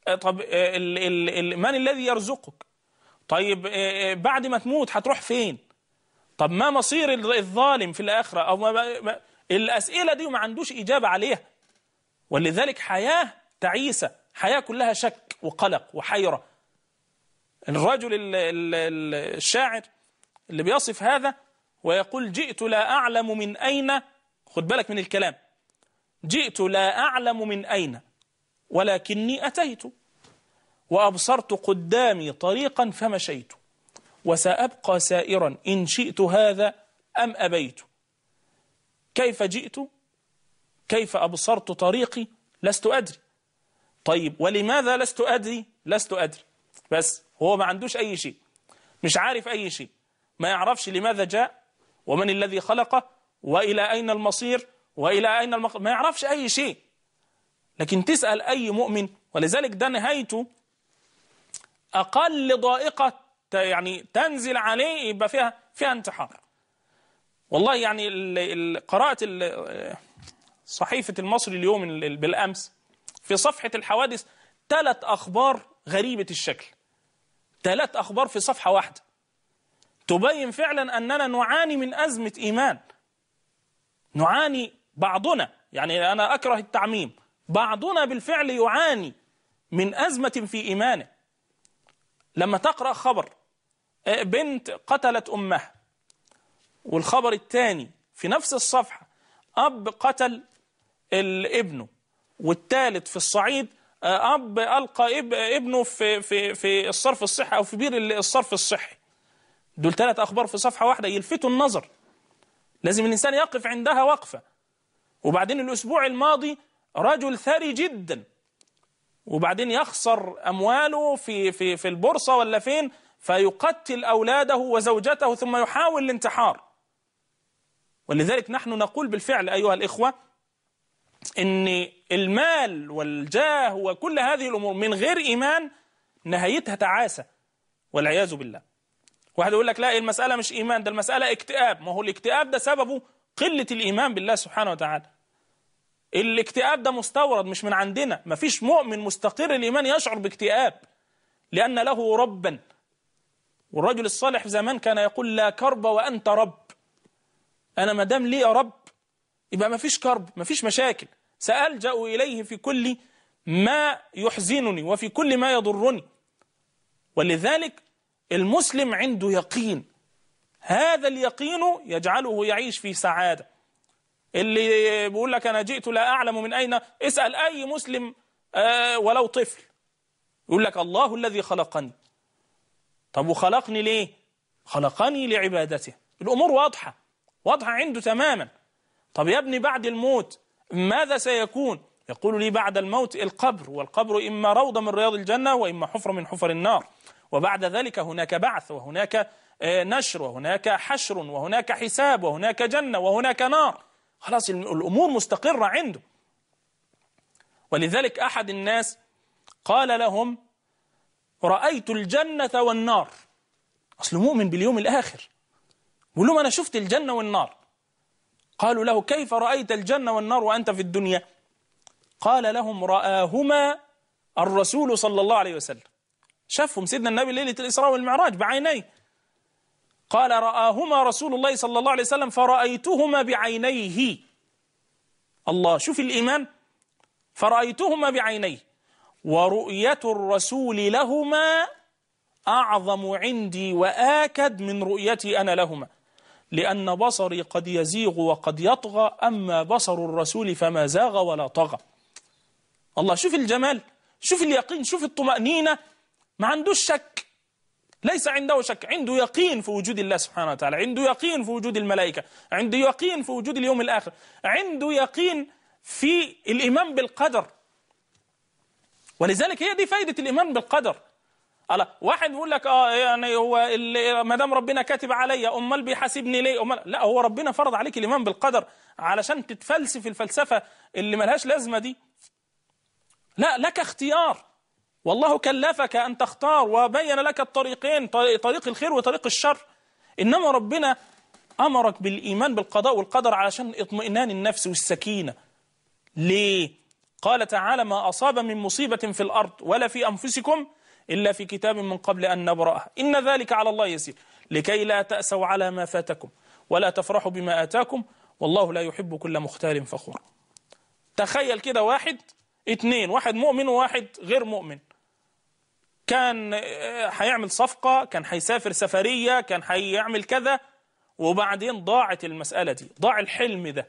طب من الذي يرزقك؟ طيب بعد ما تموت هتروح فين؟ طب ما مصير الظالم في الآخرة؟ أو الأسئلة دي ما عندوش إجابة عليها. ولذلك حياة تعيسة، حياة كلها شك وقلق وحيرة. الرجل الشاعر اللي بيصف هذا ويقول: جئت لا أعلم من أين، خد بالك من الكلام، جئت لا أعلم من أين ولكني أتيت وأبصرت قدامي طريقا فمشيت وسأبقى سائرا إن شئت هذا أم أبيت. كيف جئت؟ كيف أبصرت طريقي؟ لست أدري. طيب ولماذا لست أدري؟ لست أدري. بس هو ما عندوش أي شيء، مش عارف أي شيء، ما يعرفش لماذا جاء ومن الذي خلقه وإلى أين المصير وإلى أين ما يعرفش أي شيء. لكن تسأل أي مؤمن، ولذلك ده نهايته أقل ضائقة يعني تنزل عليه يبقى فيها انتحار. والله يعني قرأت صحيفة المصري اليوم بالأمس في صفحة الحوادث 3 أخبار غريبة الشكل، 3 أخبار في صفحة واحدة تبين فعلا أننا نعاني من أزمة إيمان. نعاني بعضنا، يعني أنا أكره التعميم، بعضنا بالفعل يعاني من أزمة في إيمانه. لما تقرأ خبر بنت قتلت أمها، والخبر الثاني في نفس الصفحة أب قتل ابنه، والثالث في الصعيد أب ألقى ابنه في الصرف الصحي أو في بير الصرف الصحي. دول 3 أخبار في صفحة واحدة يلفتوا النظر، لازم الإنسان يقف عندها وقفة. وبعدين الأسبوع الماضي رجل ثري جدا، وبعدين يخسر أمواله في البورصة ولا فين، فيقتل أولاده وزوجته ثم يحاول الانتحار. ولذلك نحن نقول بالفعل أيها الإخوة إن المال والجاه وكل هذه الأمور من غير إيمان نهايتها تعاسة والعياذ بالله. واحد يقول لك لا المسألة مش إيمان، ده المسألة اكتئاب. ما هو الاكتئاب ده سببه قلة الإيمان بالله سبحانه وتعالى. الاكتئاب ده مستورد مش من عندنا. ما فيش مؤمن مستقر الإيمان يشعر باكتئاب لأن له ربا. والرجل الصالح في زمان كان يقول: لا كرب وأنت رب. أنا ما دام لي رب يبقى ما فيش كرب، ما فيش مشاكل، سألجأ إليه في كل ما يحزنني وفي كل ما يضرني. ولذلك المسلم عنده يقين، هذا اليقين يجعله يعيش في سعادة. اللي بيقول لك أنا جئت لا أعلم من أين، اسأل أي مسلم ولو طفل يقول لك: الله الذي خلقني. طب وخلقني ليه؟ خلقني لعبادته. الأمور واضحة عنده تماما. طب يا ابني بعد الموت ماذا سيكون؟ يقول لي: بعد الموت القبر، والقبر إما روضة من رياض الجنة وإما حفرة من حفر النار، وبعد ذلك هناك بعث وهناك نشر وهناك حشر وهناك حساب وهناك جنة وهناك نار. خلاص الأمور مستقرة عنده. ولذلك أحد الناس قال لهم: رأيت الجنة والنار. أصله مؤمن باليوم الآخر، يقول لهم: أنا شفت الجنة والنار. قالوا له: كيف رأيت الجنة والنار وأنت في الدنيا؟ قال لهم: رآهما الرسول صلى الله عليه وسلم. شافهم سيدنا النبي ليلة الإسراء والمعراج بعينيه. قال: رآهما رسول الله صلى الله عليه وسلم فرأيتهما بعينيه. الله، شوف الإيمان، فرأيتهما بعينيه. ورؤية الرسول لهما أعظم عندي وآكد من رؤيتي أنا لهما، لأن بصري قد يزيغ وقد يطغى، أما بصر الرسول فما زاغ ولا طغى. الله، شوف الجمال، شوف اليقين، شوف الطمأنينة. ما عندوش شك، ليس عنده شك، عنده يقين في وجود الله سبحانه وتعالى، عنده يقين في وجود الملائكة، عنده يقين في وجود اليوم الآخر، عنده يقين في الإيمان بالقدر. ولذلك هي دي فايدة الإيمان بالقدر. واحد يقول لك يعني هو ما دام ربنا كاتب عليا امال بيحاسبني ليه؟ لا، هو ربنا فرض عليك الإيمان بالقدر علشان تتفلسف الفلسفة اللي ملهاش لازمة دي. لا، لك اختيار، والله كلفك أن تختار وبين لك الطريقين، طريق الخير وطريق الشر. إنما ربنا أمرك بالإيمان بالقضاء والقدر علشان اطمئنان النفس والسكينة. ليه؟ قال تعالى: ما أصاب من مصيبة في الأرض ولا في أنفسكم إلا في كتاب من قبل أن نبرأها إن ذلك على الله يسير لكي لا تأسوا على ما فاتكم ولا تفرحوا بما آتاكم والله لا يحب كل مختال فخور. تخيل كده واحد اتنين، واحد مؤمن وواحد غير مؤمن، كان هيعمل صفقة، كان هيسافر سفرية، كان هيعمل كذا، وبعدين ضاعت المسألة دي، ضاع الحلم ده.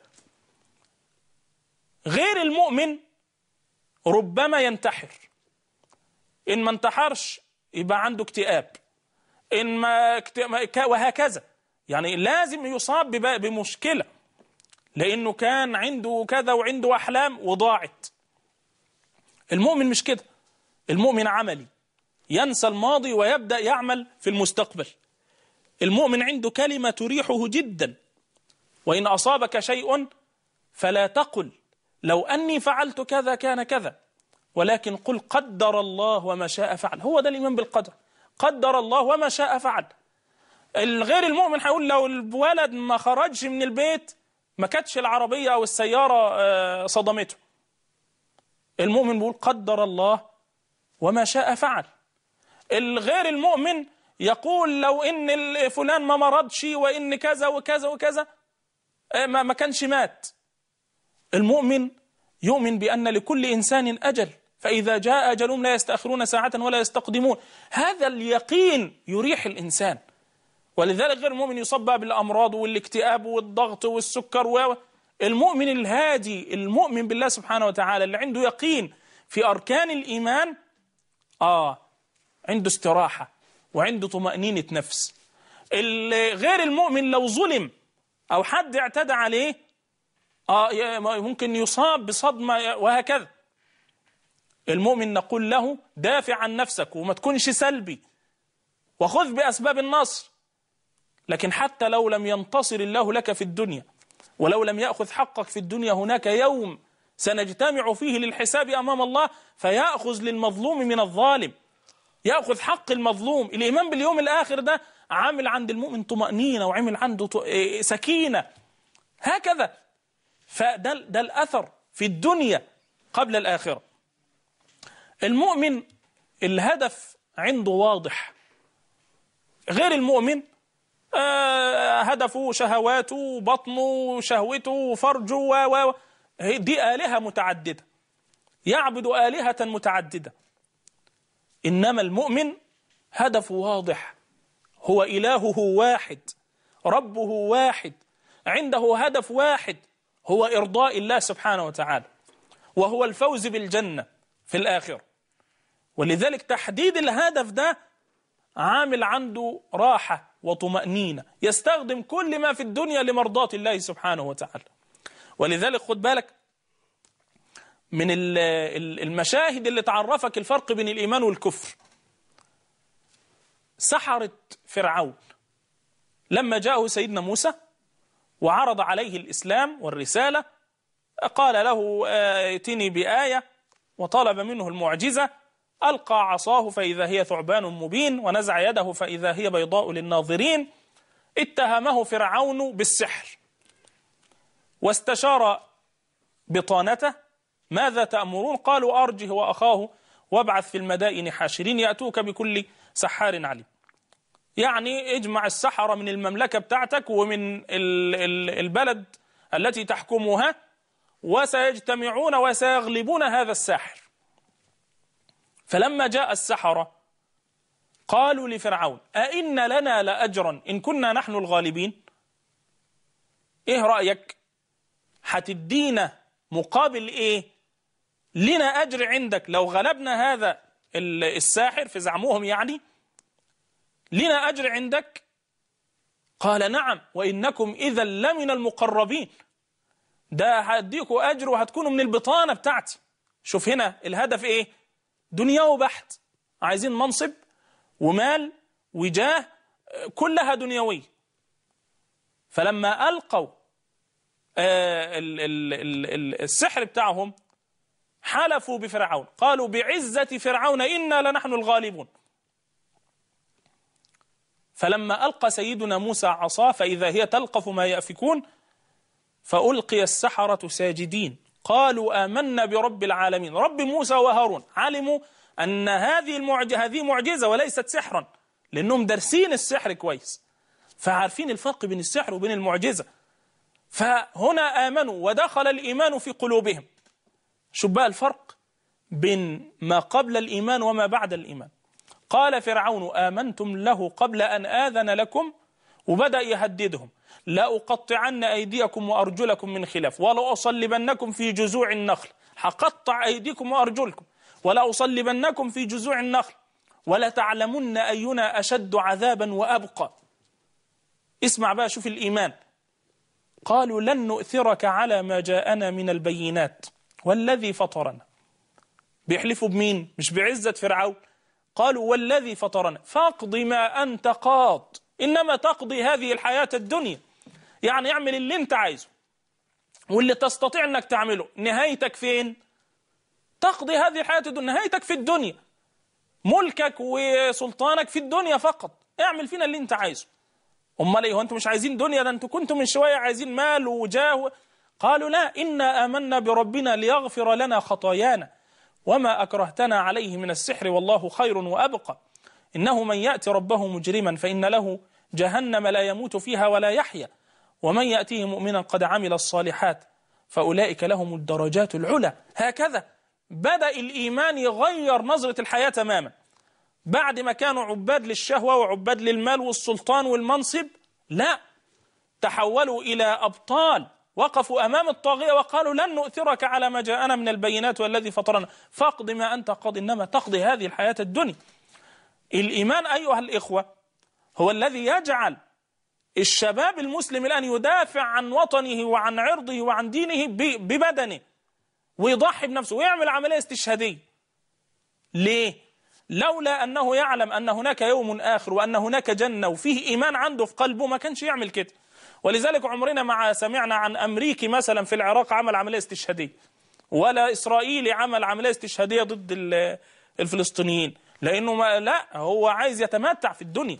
غير المؤمن ربما ينتحر، إن ما انتحرش يبقى عنده اكتئاب، إن ما وهكذا، يعني لازم يصاب بمشكلة لأنه كان عنده كذا وعنده أحلام وضاعت. المؤمن مش كده، المؤمن عملي، ينسى الماضي ويبدأ يعمل في المستقبل. المؤمن عنده كلمة تريحه جدا: وإن أصابك شيء فلا تقل لو أني فعلت كذا كان كذا، ولكن قل قدر الله وما شاء فعل. هو ده الإيمان بالقدر، قدر الله وما شاء فعل. الغير المؤمن هيقول لو الولد ما خرجش من البيت ما كانتش العربية أو السيارة صدمته. المؤمن بيقول قدر الله وما شاء فعل. الغير المؤمن يقول لو إن فلان ما مرضش وإن كذا وكذا وكذا ما كانش مات. المؤمن يؤمن بأن لكل إنسان أجل، فإذا جاء أجلهم لا يستأخرون ساعة ولا يستقدمون. هذا اليقين يريح الإنسان. ولذلك غير المؤمن يصاب بالأمراض والاكتئاب والضغط والسكر. المؤمن الهادي المؤمن بالله سبحانه وتعالى اللي عنده يقين في أركان الإيمان عنده استراحة وعنده طمأنينة نفس. غير المؤمن لو ظلم أو حد اعتدى عليه ممكن يصاب بصدمة وهكذا. المؤمن نقول له دافع عن نفسك وما تكونش سلبي وخذ بأسباب النصر، لكن حتى لو لم ينتصر الله لك في الدنيا ولو لم يأخذ حقك في الدنيا هناك يوم سنجتمع فيه للحساب أمام الله فيأخذ للمظلوم من الظالم، يأخذ حق المظلوم. الإيمان باليوم الآخر ده عامل عند المؤمن طمأنينة وعمل عنده سكينة هكذا. فده الأثر في الدنيا قبل الآخرة. المؤمن الهدف عنده واضح. غير المؤمن هدفه شهواته بطنه شهوته فرجه دي آلهة متعددة، يعبد آلهة متعددة. إنما المؤمن هدفه واضح، هو إلهه واحد، ربه واحد، عنده هدف واحد، هو إرضاء الله سبحانه وتعالى، وهو الفوز بالجنة في الآخرة. ولذلك تحديد الهدف ده عامل عنده راحة وطمأنينة، يستخدم كل ما في الدنيا لمرضاة الله سبحانه وتعالى. ولذلك خد بالك من المشاهد اللي تعرفك الفرق بين الإيمان والكفر. سحرة فرعون لما جاءه سيدنا موسى وعرض عليه الإسلام والرسالة قال له ائتني بآية وطلب منه المعجزة، ألقى عصاه فإذا هي ثعبان مبين ونزع يده فإذا هي بيضاء للناظرين. اتهمه فرعون بالسحر واستشار بطانته ماذا تأمرون؟ قالوا أرجه وأخاه وابعث في المدائن حاشرين يأتوك بكل سحار عليم. يعني اجمع السحرة من المملكة بتاعتك ومن البلد التي تحكمها وسيجتمعون وسيغلبون هذا الساحر. فلما جاء السحرة قالوا لفرعون أئن لنا لأجرا إن كنا نحن الغالبين؟ إيه رأيك؟ هتدينا مقابل إيه؟ لنا أجر عندك لو غلبنا هذا الساحر في زعمهم، يعني لنا أجر عندك؟ قال نعم وإنكم إذا لمن المقربين، ده هديكوا أجر وهتكونوا من البطانة بتاعتي. شوف هنا الهدف إيه؟ دنياو بحت، عايزين منصب ومال وجاه، كلها دنيوي. فلما ألقوا السحر بتاعهم حلفوا بفرعون، قالوا بعزة فرعون إنا لنحن الغالبون. فلما ألقى سيدنا موسى عصاه فإذا هي تلقف ما يأفكون فألقي السحرة ساجدين قالوا آمنا برب العالمين. رب موسى وهارون علموا أن هذه معجزة وليست سحرا، لأنهم دارسين السحر كويس، فعارفين الفرق بين السحر وبين المعجزة. فهنا آمنوا ودخل الإيمان في قلوبهم. شوف بقى الفرق بين ما قبل الإيمان وما بعد الإيمان. قال فرعون آمنتم له قبل أن آذن لكم، وبدأ يهددهم: لأقطعن أيديكم وأرجلكم من خلاف ولأصلبنكم في جذوع النخل. هقطع أيديكم وأرجلكم ولأصلبنكم في جذوع النخل ولتعلمن أينا أشد عذابا وأبقى. اسمع بقى، شوف الإيمان. قالوا لن نؤثرك على ما جاءنا من البينات والذي فطرنا. بيحلفوا بمين؟ مش بعزة فرعون. قالوا والذي فطرنا فاقض ما أنت قاض إنما تقضي هذه الحياة الدنيا. يعني اعمل اللي انت عايزه واللي تستطيع انك تعمله. نهايتك فين؟ تقضي هذه الحياة الدنيا. نهايتك في الدنيا، ملكك وسلطانك في الدنيا فقط. اعمل فينا اللي انت عايزه. امال ايه؟ هو انتم مش عايزين دنيا؟ ده انتم كنتم من شوية عايزين مال وجاه. قالوا لا، إنا آمنا بربنا ليغفر لنا خطايانا وما أكرهتنا عليه من السحر والله خير وأبقى. إنه من يأتي ربه مجرما فإن له جهنم لا يموت فيها ولا يحيا ومن يأتيه مؤمنا قد عمل الصالحات فأولئك لهم الدرجات العلى. هكذا بدأ الإيمان يغير نظرة الحياة تماما. بعد ما كانوا عباد للشهوة وعباد للمال والسلطان والمنصب، لا، تحولوا إلى أبطال وقفوا أمام الطاغية وقالوا لن نؤثرك على ما جاءنا من البينات والذي فطرنا فاقض ما أنت قاض إنما تقضي هذه الحياة الدنيا. الإيمان أيها الإخوة هو الذي يجعل الشباب المسلم الآن يدافع عن وطنه وعن عرضه وعن دينه ببدنه ويضحي بنفسه ويعمل عملية استشهادية. ليه؟ لولا أنه يعلم أن هناك يوم آخر وأن هناك جنة وفيه إيمان عنده في قلبه ما كانش يعمل كده. ولذلك عمرنا ما سمعنا عن أمريكي مثلا في العراق عمل عملية استشهادية، ولا إسرائيلي عمل عملية استشهادية ضد الفلسطينيين، لأنه لا، هو عايز يتمتع في الدنيا.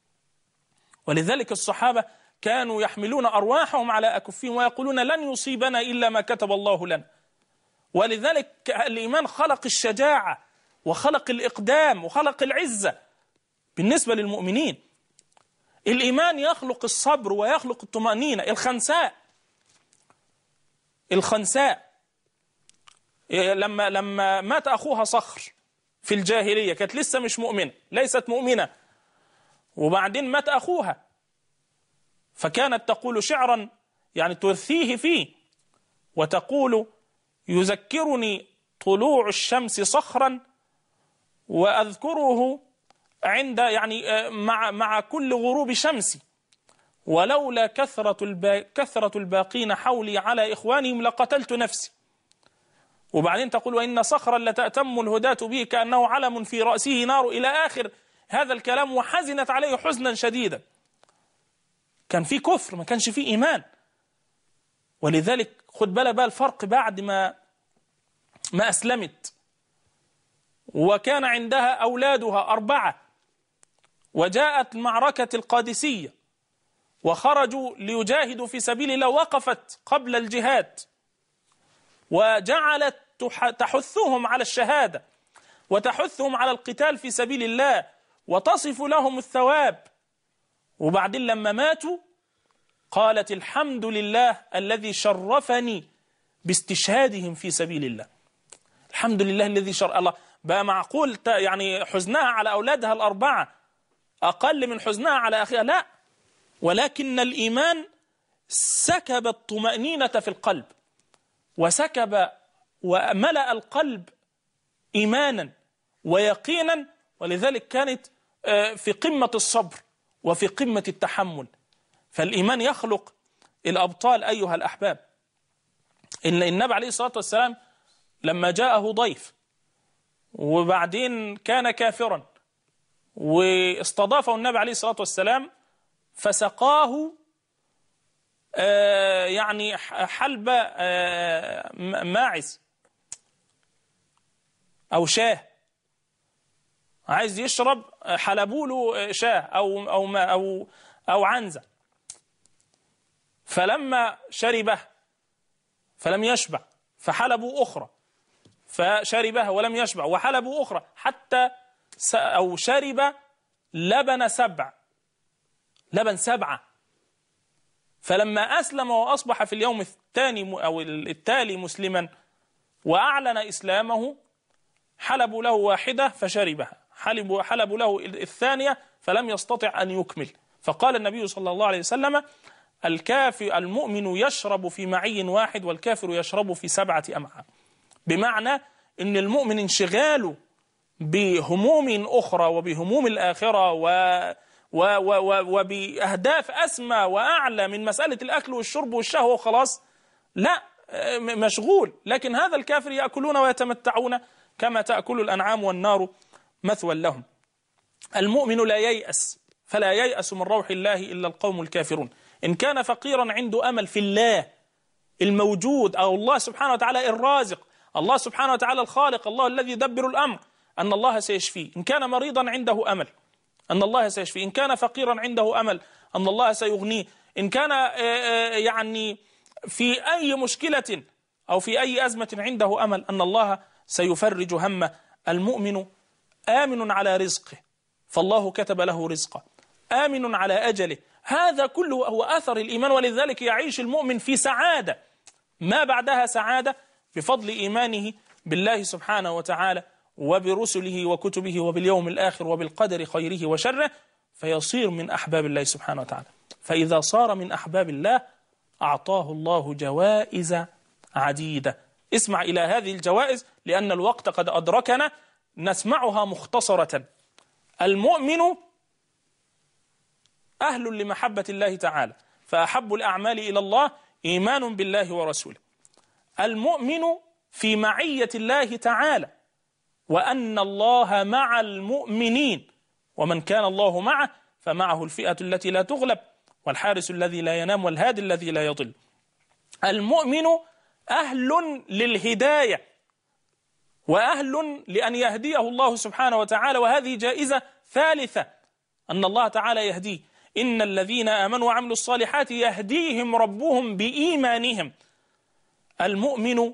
ولذلك الصحابة كانوا يحملون أرواحهم على أكفهم ويقولون لن يصيبنا إلا ما كتب الله لنا. ولذلك الإيمان خلق الشجاعة وخلق الإقدام وخلق العزة بالنسبة للمؤمنين. الإيمان يخلق الصبر ويخلق الطمأنينة. الخنساء لما مات أخوها صخر في الجاهلية كانت لسه مش مؤمنة، ليست مؤمنة، وبعدين مات أخوها فكانت تقول شعرا يعني ترثيه فيه وتقول يذكرني طلوع الشمس صخرا وأذكره عند يعني مع كل غروب شمسي ولولا كثرة الباقين حولي على إخوانهم لقتلت نفسي. وبعدين تقول وإن صخرا لتأتم الهداة به كأنه علم في رأسه نار إلى آخر هذا الكلام، وحزنت عليه حزنا شديدا. كان في كفر، ما كانش في إيمان. ولذلك خد بقى الفرق بعد ما أسلمت وكان عندها أولادها 4 وجاءت معركة القادسية وخرجوا ليجاهدوا في سبيل الله، وقفت قبل الجهاد وجعلت تحثهم على الشهادة وتحثهم على القتال في سبيل الله وتصف لهم الثواب. وبعدين لما ماتوا قالت الحمد لله الذي شرفني باستشهادهم في سبيل الله. الحمد لله الذي الله. بقى معقول يعني حزنها على أولادها 4 أقل من حزنها على أخيها؟ لا، ولكن الإيمان سكب الطمأنينة في القلب وسكب وملأ القلب إيمانا ويقينا. ولذلك كانت في قمة الصبر وفي قمة التحمل. فالإيمان يخلق الأبطال أيها الأحباب. إن النبي عليه الصلاة والسلام لما جاءه ضيف وبعدين كان كافرا واستضافه النبي عليه الصلاة والسلام فسقاه يعني حلب ماعز أو شاه، عايز يشرب حلبوا له شاه أو عنزة، فلما شربه فلم يشبع فحلبوا أخرى فشربها ولم يشبع، وحلبوا أخرى حتى أو شرب لبن 7 فلما أسلم وأصبح في اليوم الثاني أو التالي مسلما وأعلن إسلامه حلبوا له 1 فشربها، حلبوا له 2 فلم يستطع أن يكمل. فقال النبي صلى الله عليه وسلم: الكافر المؤمن يشرب في معي واحد والكافر يشرب في 7 أمعاء. بمعنى أن المؤمن انشغاله بهموم أخرى وبهموم الآخرة وبأهداف أسمى وأعلى من مسألة الأكل والشرب والشهوة وخلاص، لا، مشغول. لكن هذا الكافر يأكلون ويتمتعون كما تأكل الأنعام والنار مثوى لهم. المؤمن لا ييأس، فلا ييأس من روح الله إلا القوم الكافرون. إن كان فقيرا عنده أمل في الله الموجود، أو الله سبحانه وتعالى الرازق، الله سبحانه وتعالى الخالق، الله الذي يدبر الأمر، أن الله سيشفيه. إن كان مريضا عنده أمل أن الله سيشفيه. إن كان فقيرا عنده أمل أن الله سيغنيه. إن كان يعني في أي مشكلة أو في أي أزمة عنده أمل أن الله سيفرج همه. المؤمن آمن على رزقه فالله كتب له رزقه، آمن على أجله. هذا كله هو أثر الإيمان، ولذلك يعيش المؤمن في سعادة ما بعدها سعادة بفضل إيمانه بالله سبحانه وتعالى وبرسله وكتبه وباليوم الآخر وبالقدر خيره وشره، فيصير من أحباب الله سبحانه وتعالى. فإذا صار من أحباب الله أعطاه الله جوائز عديدة. اسمع إلى هذه الجوائز لأن الوقت قد أدركنا، نسمعها مختصرة. المؤمن أهل لمحبة الله تعالى، فأحب الأعمال إلى الله إيمان بالله ورسوله. المؤمن في معية الله تعالى، وأن الله مع المؤمنين، ومن كان الله معه فمعه الفئة التي لا تغلب والحارس الذي لا ينام والهادي الذي لا يضل. المؤمن أهل للهداية وأهل لأن يهديه الله سبحانه وتعالى، وهذه جائزة ثالثة أن الله تعالى يهديه. إن الذين آمنوا وعملوا الصالحات يهديهم ربهم بإيمانهم. المؤمن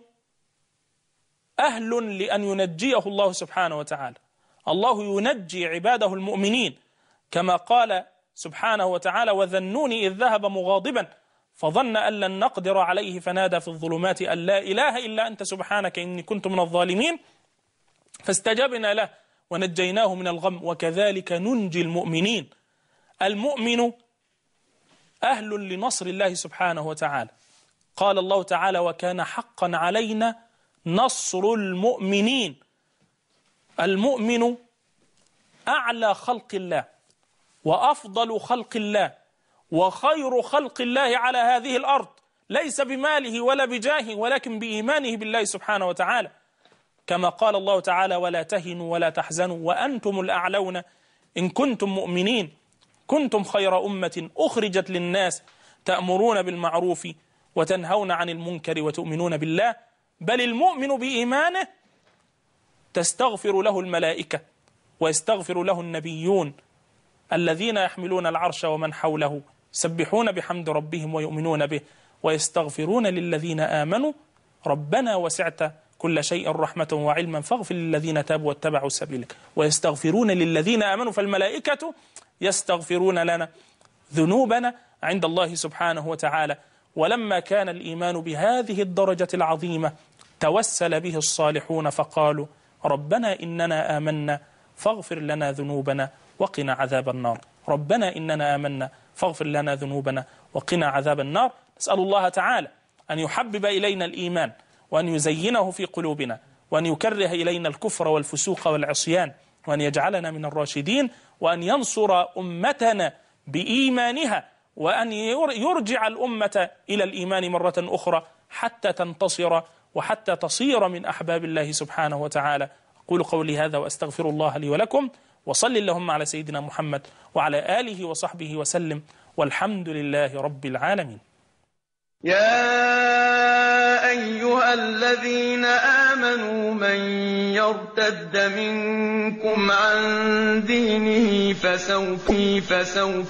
أهل لأن ينجيه الله سبحانه وتعالى. الله ينجي عباده المؤمنين كما قال سبحانه وتعالى: وذا النون إذ ذهب مغاضبا فظن أن لن نقدر عليه فنادى في الظلمات أن لا إله إلا أنت سبحانك إني كنت من الظالمين فاستجبنا له ونجيناه من الغم وكذلك ننجي المؤمنين. المؤمن أهل لنصر الله سبحانه وتعالى. قال الله تعالى: وكان حقا علينا نصر المؤمنين. المؤمن أعلى خلق الله وأفضل خلق الله وخير خلق الله على هذه الأرض، ليس بماله ولا بجاهه ولكن بإيمانه بالله سبحانه وتعالى، كما قال الله تعالى: ولا تهنوا ولا تحزنوا وأنتم الأعلون إن كنتم مؤمنين كنتم خير أمة أخرجت للناس تأمرون بالمعروف وتنهون عن المنكر وتؤمنون بالله. بل المؤمن بإيمانه تستغفر له الملائكة ويستغفر له النبيون الذين يحملون العرش ومن حوله يسبحون بحمد ربهم ويؤمنون به ويستغفرون للذين آمنوا ربنا وسعت كل شيء رحمة وعلما فاغفر للذين تابوا واتبعوا سبيلك ويستغفرون للذين آمنوا. فالملائكة يستغفرون لنا ذنوبنا عند الله سبحانه وتعالى. ولما كان الإيمان بهذه الدرجة العظيمة توسل به الصالحون فقالوا: ربنا إننا آمنا فاغفر لنا ذنوبنا وقنا عذاب النار. ربنا إننا آمنا فاغفر لنا ذنوبنا وقنا عذاب النار. نسأل الله تعالى أن يحبب إلينا الإيمان وأن يزينه في قلوبنا وأن يكره إلينا الكفر والفسوق والعصيان وأن يجعلنا من الراشدين وأن ينصر أمتنا بإيمانها وأن يرجع الأمة إلى الإيمان مرة أخرى حتى تنتصر وحتى تصير من أحباب الله سبحانه وتعالى. أقول قولي هذا وأستغفر الله لي ولكم، وصل اللهم على سيدنا محمد وعلى آله وصحبه وسلم، والحمد لله رب العالمين. يا أيها الذين آمنوا من يرتد منكم عن دينه فسوف